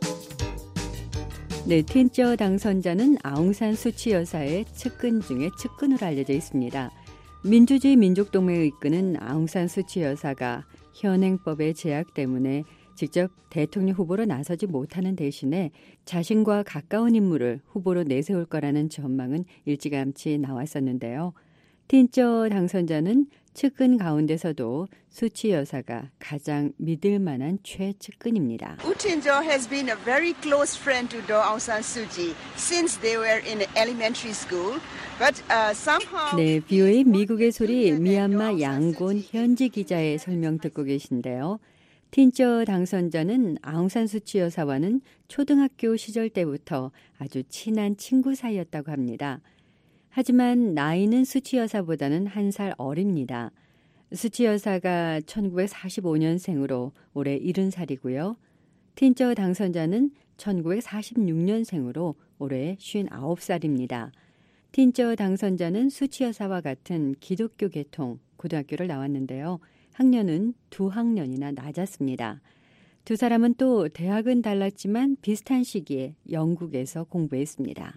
네, 틴쩌 당선자는 아웅산 수치 여사의 측근 중에 측근으로 알려져 있습니다. 민주주의 민족동맹을 이끄는 아웅산 수치 여사가 현행법의 제약 때문에 직접 대통령 후보로 나서지 못하는 대신에 자신과 가까운 인물을 후보로 내세울 거라는 전망은 일찌감치 나왔었는데요. 틴쩌 당선자는 측근 가운데서도 수치 여사가 가장 믿을 만한 최측근입니다. U Tin-cho has been a very close friend to Do Aung San Suu Kyi since they were in elementary school. But somehow 네, VOA 미국의 소리 미얀마 양곤 현지 기자의 설명 듣고 계신데요. 틴쩌 당선자는 아웅산 수치 여사와는 초등학교 시절 때부터 아주 친한 친구 사이였다고 합니다. 하지만 나이는 수치 여사보다는 1살 어립니다. 수치 여사가 1945년생으로 올해 70살이고요. 틴쩌 당선자는 1946년생으로 올해 59살입니다. 틴쩌 당선자는 수치 여사와 같은 기독교 계통 고등학교를 나왔는데요. 학년은 2학년이나 낮았습니다. 두 사람은 또 대학은 달랐지만 비슷한 시기에 영국에서 공부했습니다.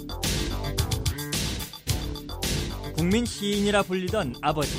국민 시인이라 불리던 아버지.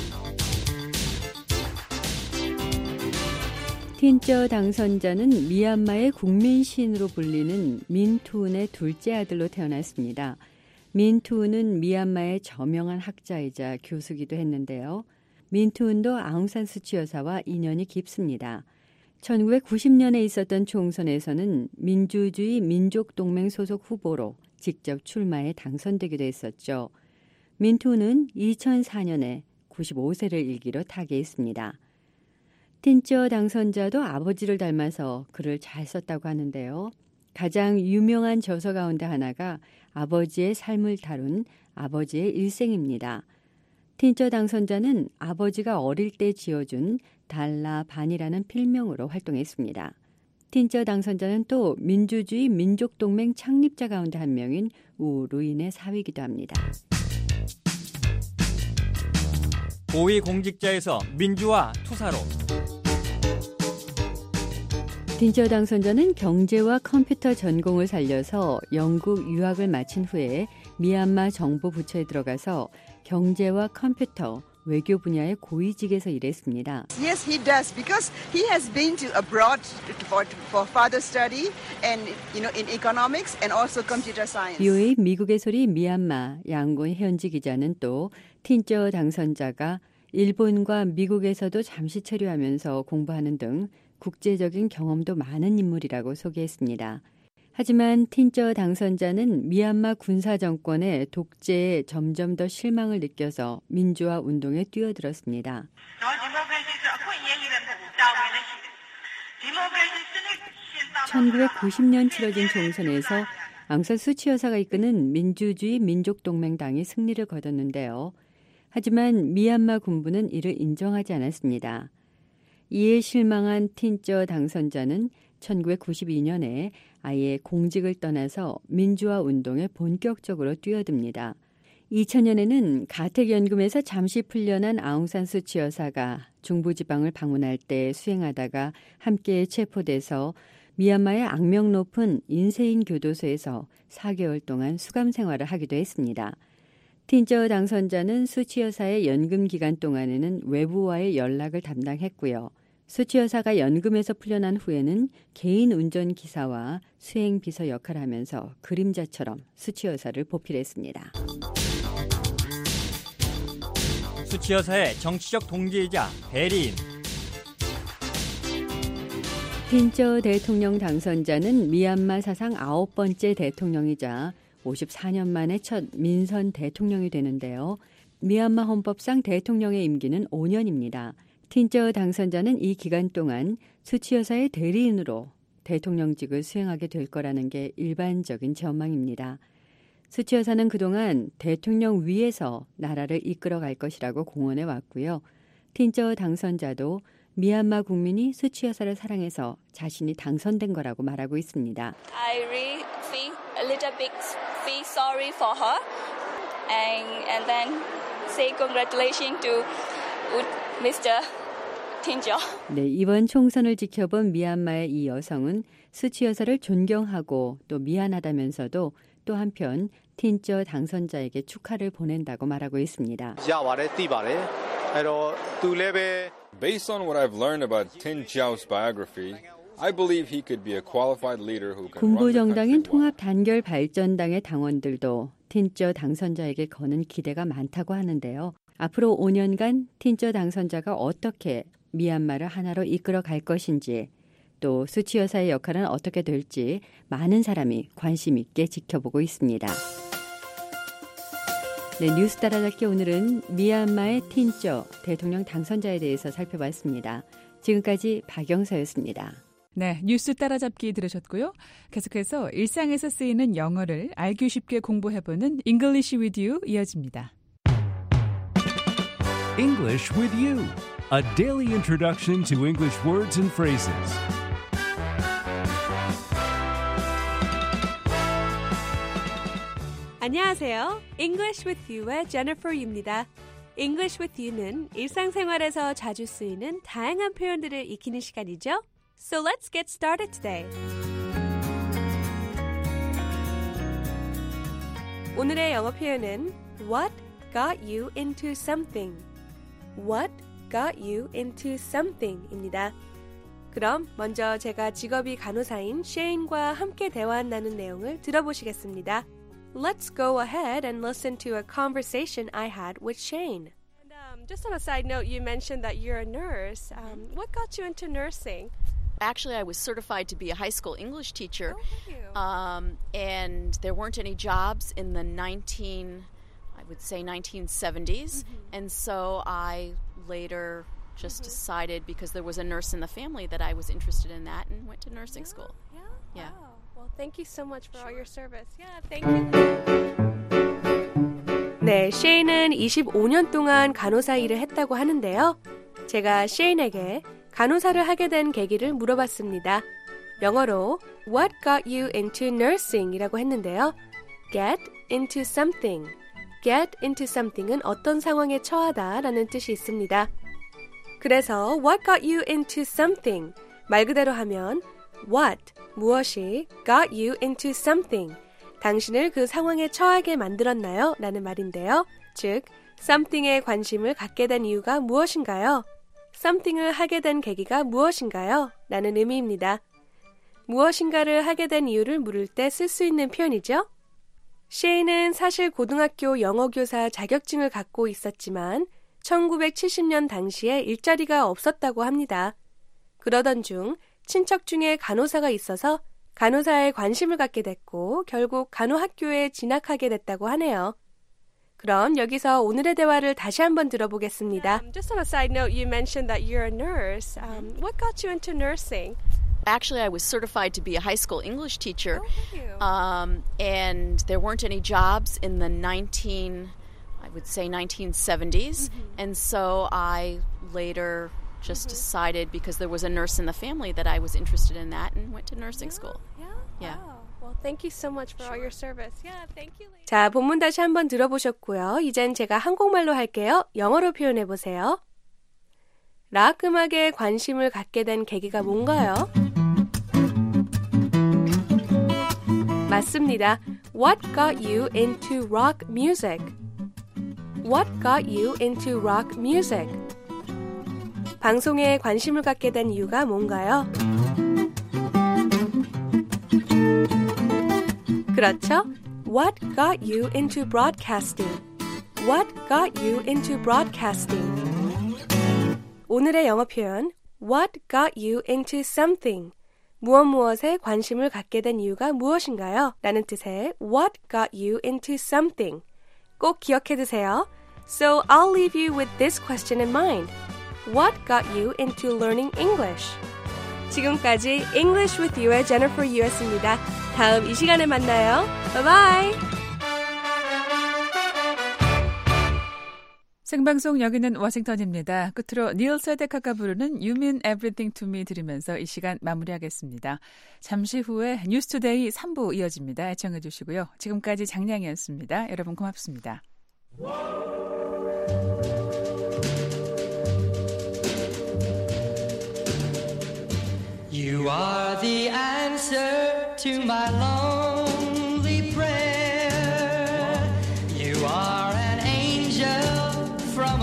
틴쩌 당선자는 미얀마의 국민 시인으로 불리는 민투운의 둘째 아들로 태어났습니다. 민투운은 미얀마의 저명한 학자이자 교수기도 했는데요. 민투운도 아웅산 수치 여사와 인연이 깊습니다. 1990년에 있었던 총선에서는 민주주의 민족동맹 소속 후보로 직접 출마해 당선되기도 했었죠. 민투운은 2004년에 95세를 일기로 타계했습니다. 틴쩌 당선자도 아버지를 닮아서 글을 잘 썼다고 하는데요. 가장 유명한 저서 가운데 하나가 아버지의 삶을 다룬 아버지의 일생입니다. 틴쩌 당선자는 아버지가 어릴 때 지어준 달라 반이라는 필명으로 활동했습니다. 틴저 당선자는 또 민주주의 민족동맹 창립자 가운데 한 명인 우 루인의 사위이기도 합니다. 고위공직자에서 민주화 투사로. 틴저 당선자는 경제와 컴퓨터 전공을 살려서 영국 유학을 마친 후에 미얀마 정부 부처에 들어가서 경제와 컴퓨터, 외교 분야의 고위직에서 일했습니다. Yes, he does because he has been to abroad for further study and in economics and also computer science. VOA 미국의 소리 미얀마 양곤 현지 기자는 또 틴저 당선자가 일본과 미국에서도 잠시 체류하면서 공부하는 등 국제적인 경험도 많은 인물이라고 소개했습니다. 하지만 틴저 당선자는 미얀마 군사 정권의 독재에 점점 더 실망을 느껴서 민주화 운동에 뛰어들었습니다. 1990년 치러진 총선에서 앙산 수치 여사가 이끄는 민주주의 민족동맹당이 승리를 거뒀는데요. 하지만 미얀마 군부는 이를 인정하지 않았습니다. 이에 실망한 틴저 당선자는 1992년에 아예 공직을 떠나서 민주화 운동에 본격적으로 뛰어듭니다. 2000년에는 가택연금에서 잠시 풀려난 아웅산 수치 여사가 중부지방을 방문할 때 수행하다가 함께 체포돼서 미얀마의 악명 높은 인세인 교도소에서 4개월 동안 수감 생활을 하기도 했습니다. 틴저 당선자는 수치 여사의 연금 기간 동안에는 외부와의 연락을 담당했고요. 수치 여사가 연금에서 풀려난 후에는 개인 운전기사와 수행비서 역할을 하면서 그림자처럼 수치 여사를 보필했습니다. 수치 여사의 정치적 동지이자 대리인. 틴저 대통령 당선자는 미얀마 사상 9번째 대통령이자 54년 만에 첫 민선 대통령이 되는데요. 미얀마 헌법상 대통령의 임기는 5년입니다. 틴저 당선자는 이 기간 동안 수치 여사의 대리인으로 대통령직을 수행하게 될 거라는 게 일반적인 전망입니다. 수치 여사는 그동안 대통령 위에서 나라를 이끌어갈 것이라고 공언해 왔고요. 틴저 당선자도 미얀마 국민이 수치 여사를 사랑해서 자신이 당선된 거라고 말하고 있습니다. I really feel a little bit sorry for her and then say congratulations to Mr. 틴저. 네, 이번 총선을 지켜본 미얀마의 이 여성은 수치 여사를 존경하고 또 미안하다면서도 또 한편 틴저 당선자에게 축하를 보낸다고 말하고 있습니다. Based on what I've learned about Tin Jiao's biography, I believe he could be a qualified leader who can 군부 정당인 통합 단결 발전당의 당원들도 틴저 당선자에게 거는 기대가 많다고 하는데요. 앞으로 5년간 틴저 당선자가 어떻게 미얀마를 하나로 이끌어 갈 것인지 또 수치 여사의 역할은 어떻게 될지 많은 사람이 관심 있게 지켜보고 있습니다. 네, 뉴스 따라잡기 오늘은 미얀마의 틴저 대통령 당선자에 대해서 살펴봤습니다. 지금까지 박영서였습니다. 네, 뉴스 따라잡기 들으셨고요. 계속해서 일상에서 쓰이는 영어를 알기 쉽게 공부해보는 English with You 이어집니다. English with You, a daily introduction to English words and phrases. 안녕하세요. English with You의 Jennifer입니다. English with You는 일상생활에서 자주 쓰이는 다양한 표현들을 익히는 시간이죠. So let's get started today. 오늘의 영어 표현은 What got you into something? What got you into something입니다. 그럼 먼저 제가 직업이 간호사인 셰인과 함께 대화 나눈 내용을 들어보시겠습니다. Let's go ahead and listen to a conversation I had with Shane. And, just on a side note, you mentioned that you're a nurse. What got you into nursing? Actually, I was certified to be a high school English teacher, and there weren't any jobs in the 1970s, and so I later just decided, because there was a nurse in the family, that I was interested in that and went to nursing school. Yeah. Wow. Well, thank you so much for all your service. Yeah, thank you. 네, 셰인은 25년 동안 간호사 일을 했다고 하는데요. 제가 셰인에게 간호사를 하게 된 계기를 물어봤습니다. 영어로 What got you into nursing? 이라고 했는데요. Get into something. Get into something은 어떤 상황에 처하다 라는 뜻이 있습니다. 그래서 What got you into something? 말 그대로 하면 What, 무엇이 got you into something? 당신을 그 상황에 처하게 만들었나요? 라는 말인데요. 즉, something에 관심을 갖게 된 이유가 무엇인가요? something을 하게 된 계기가 무엇인가요? 라는 의미입니다. 무엇인가를 하게 된 이유를 물을 때 쓸 수 있는 표현이죠. 셰이는 사실 고등학교 영어교사 자격증을 갖고 있었지만 1970년 당시에 일자리가 없었다고 합니다. 그러던 중 친척 중에 간호사가 있어서 간호사에 관심을 갖게 됐고 결국 간호학교에 진학하게 됐다고 하네요. 그럼 여기서 오늘의 대화를 다시 한번 들어보겠습니다. Just on a side note, you mentioned that you're a nurse. What got you into nursing? Actually, I was certified to be a high school English teacher, and there weren't any jobs in the 1970s, and so I later just decided because there was a nurse in the family that I was interested in that and went to nursing school. Yeah. Well, thank you so much for all your service. Yeah, thank you. 자, 본문 다시 한번 들어보셨고요. 이젠 제가 한국말로 할게요. 영어로 표현해 보세요. 락 음악에 관심을 갖게 된 계기가 뭔가요? 맞습니다. What got you into rock music? What got you into rock music? 방송에 관심을 갖게 된 이유가 뭔가요? 그렇죠? What got you into broadcasting? What got you into broadcasting? 오늘의 영어 표현 What got you into something? 무엇에 관심을 갖게 된 이유가 무엇인가요? 라는 뜻의 What got you into something? 꼭 기억해 두세요. So I'll leave you with this question in mind. What got you into learning English? 지금까지 English with You의 Jennifer Yu였습니다. 다음 이 시간에 만나요. Bye bye. 생방송 여기는 워싱턴입니다. 끝으로 닐 세데카가 부르는 You Mean Everything to Me 들으면서 이 시간 마무리하겠습니다. 잠시 후에 뉴스투데이 3부 이어집니다. 애청해 주시고요. 지금까지 장량이었습니다. 여러분 고맙습니다. You are the answer to my lonely prayer. You are an angel from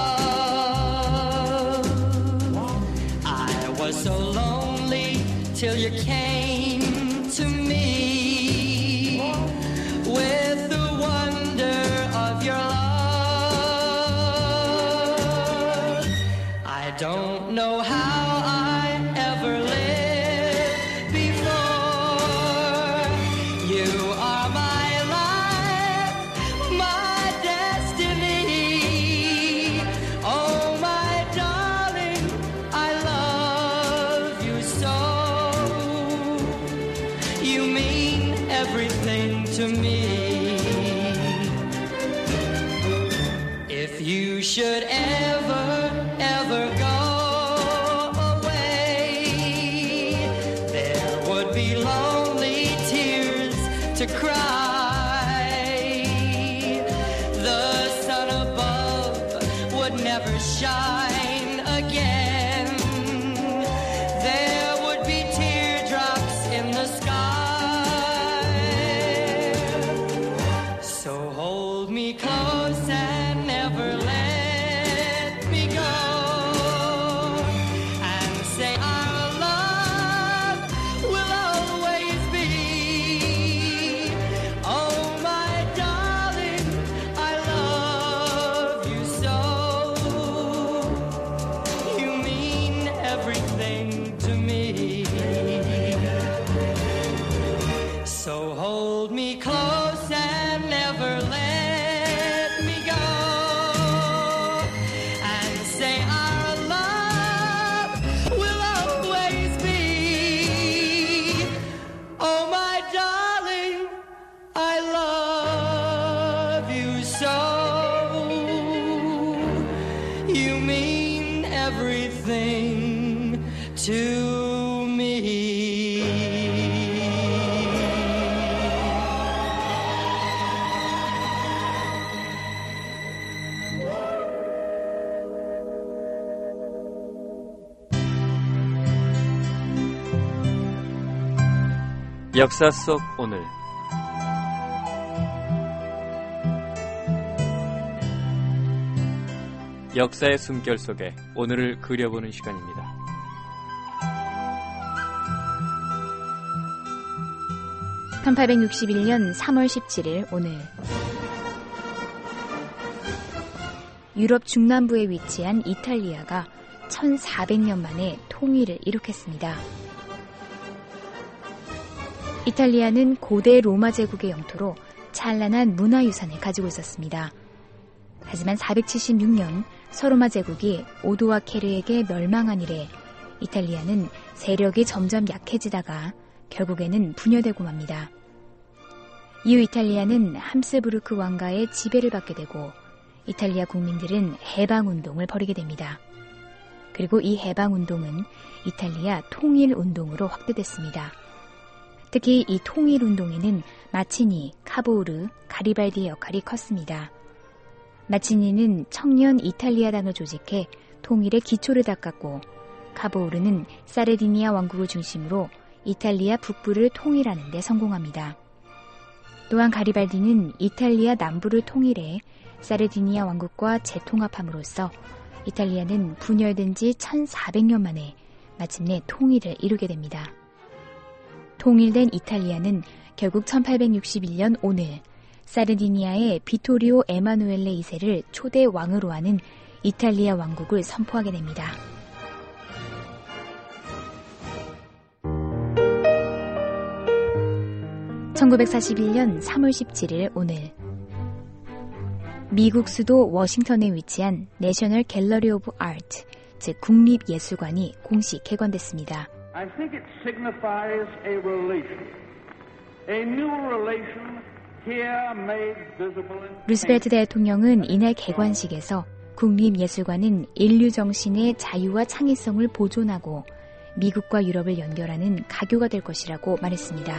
above. I was so lonely till you came to me with the wonder of your love. I don't know how I ever lived before. You are my life, my destiny. Oh, my darling, I love you so. You mean everything to me. If you should ever go away, there would be lonely tears to cry. The sun above would never shine again. There would be teardrops in the sky. So hold me close and never let me go. And say our love will always be. Oh, my darling, I love you so. You mean everything to me. So hold me close and never let me go. And say our love will always be. Oh, my darling, I love you so. You mean everything to me. 역사 속 오늘. 역사의 숨결 속에 오늘을 그려보는 시간입니다. (1861년 3월 17일) 오늘 유럽 중남부에 위치한 이탈리아가 1400년 만에 통일을 이룩했습니다. 이탈리아는 고대 로마 제국의 영토로 찬란한 문화유산을 가지고 있었습니다. 하지만 476년 서로마 제국이 오도아케르에게 멸망한 이래 이탈리아는 세력이 점점 약해지다가 결국에는 분열되고 맙니다. 이후 이탈리아는 함스부르크 왕가의 지배를 받게 되고 이탈리아 국민들은 해방운동을 벌이게 됩니다. 그리고 이 해방운동은 이탈리아 통일운동으로 확대됐습니다. 특히 이 통일운동에는 마치니, 카보우르, 가리발디의 역할이 컸습니다. 마치니는 청년 이탈리아당을 조직해 통일의 기초를 닦았고 카보우르는 사르디니아 왕국을 중심으로 이탈리아 북부를 통일하는 데 성공합니다. 또한 가리발디는 이탈리아 남부를 통일해 사르디니아 왕국과 재통합함으로써 이탈리아는 분열된 지 1400년 만에 마침내 통일을 이루게 됩니다. 통일된 이탈리아는 결국 1861년 오늘 사르디니아의 비토리오 에마누엘레 2세를 초대 왕으로 하는 이탈리아 왕국을 선포하게 됩니다. (1941년 3월 17일) 오늘 미국 수도 워싱턴에 위치한 내셔널 갤러리 오브 아트, 즉 국립예술관이 공식 개관됐습니다. I think it signifies a relation, a new relation here made visible in 루스벨트 대통령은 이날 개관식에서 국립예술관은 인류 정신의 자유와 창의성을 보존하고 미국과 유럽을 연결하는 가교가 될 것이라고 말했습니다.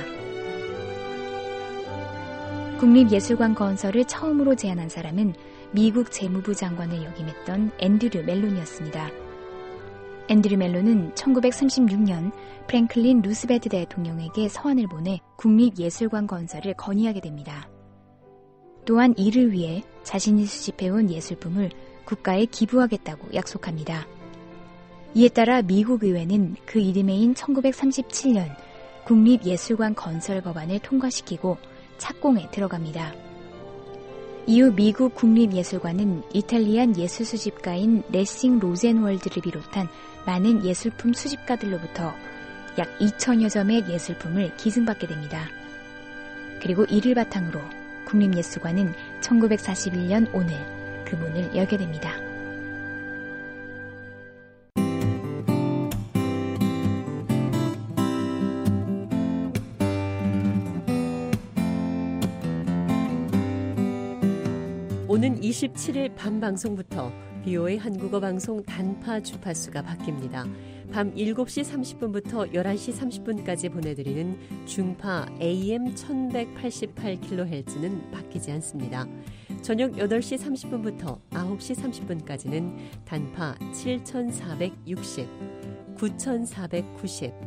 국립예술관 건설을 처음으로 제안한 사람은 미국 재무부 장관을 역임했던 앤드류 멜론이었습니다. 앤드류 멜론은 1936년 프랭클린 루스벨트 대통령에게 서한을 보내 국립예술관 건설을 건의하게 됩니다. 또한 이를 위해 자신이 수집해온 예술품을 국가에 기부하겠다고 약속합니다. 이에 따라 미국 의회는 그 이듬해인 1937년 국립예술관 건설 법안을 통과시키고 착공에 들어갑니다. 이후 미국 국립예술관은 이탈리안 예술 수집가인 레싱 로젠월드를 비롯한 많은 예술품 수집가들로부터 약 2000여 점의 예술품을 기증받게 됩니다. 그리고 이를 바탕으로 국립예술관은 1941년 오늘 그 문을 열게 됩니다. 오는 27일 밤 방송부터 BOA 한국어 방송 단파 주파수가 바뀝니다. 밤 7시 30분부터 11시 30분까지 보내드리는 중파 AM 1188kHz는 바뀌지 않습니다. 저녁 8시 30분부터 9시 30분까지는 단파 7460, 9490,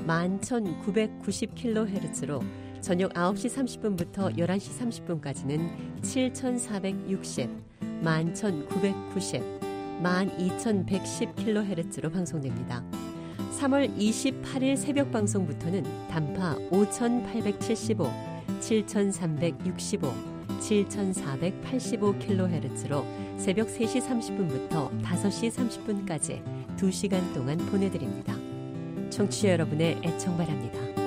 11990kHz로 저녁 9시 30분부터 11시 30분까지는 7460, 11990, 12110kHz로 방송됩니다. 3월 28일 새벽 방송부터는 단파 5875, 7365, 7485kHz로 새벽 3시 30분부터 5시 30분까지 2시간 동안 보내드립니다. 청취자 여러분의 애청 바랍니다.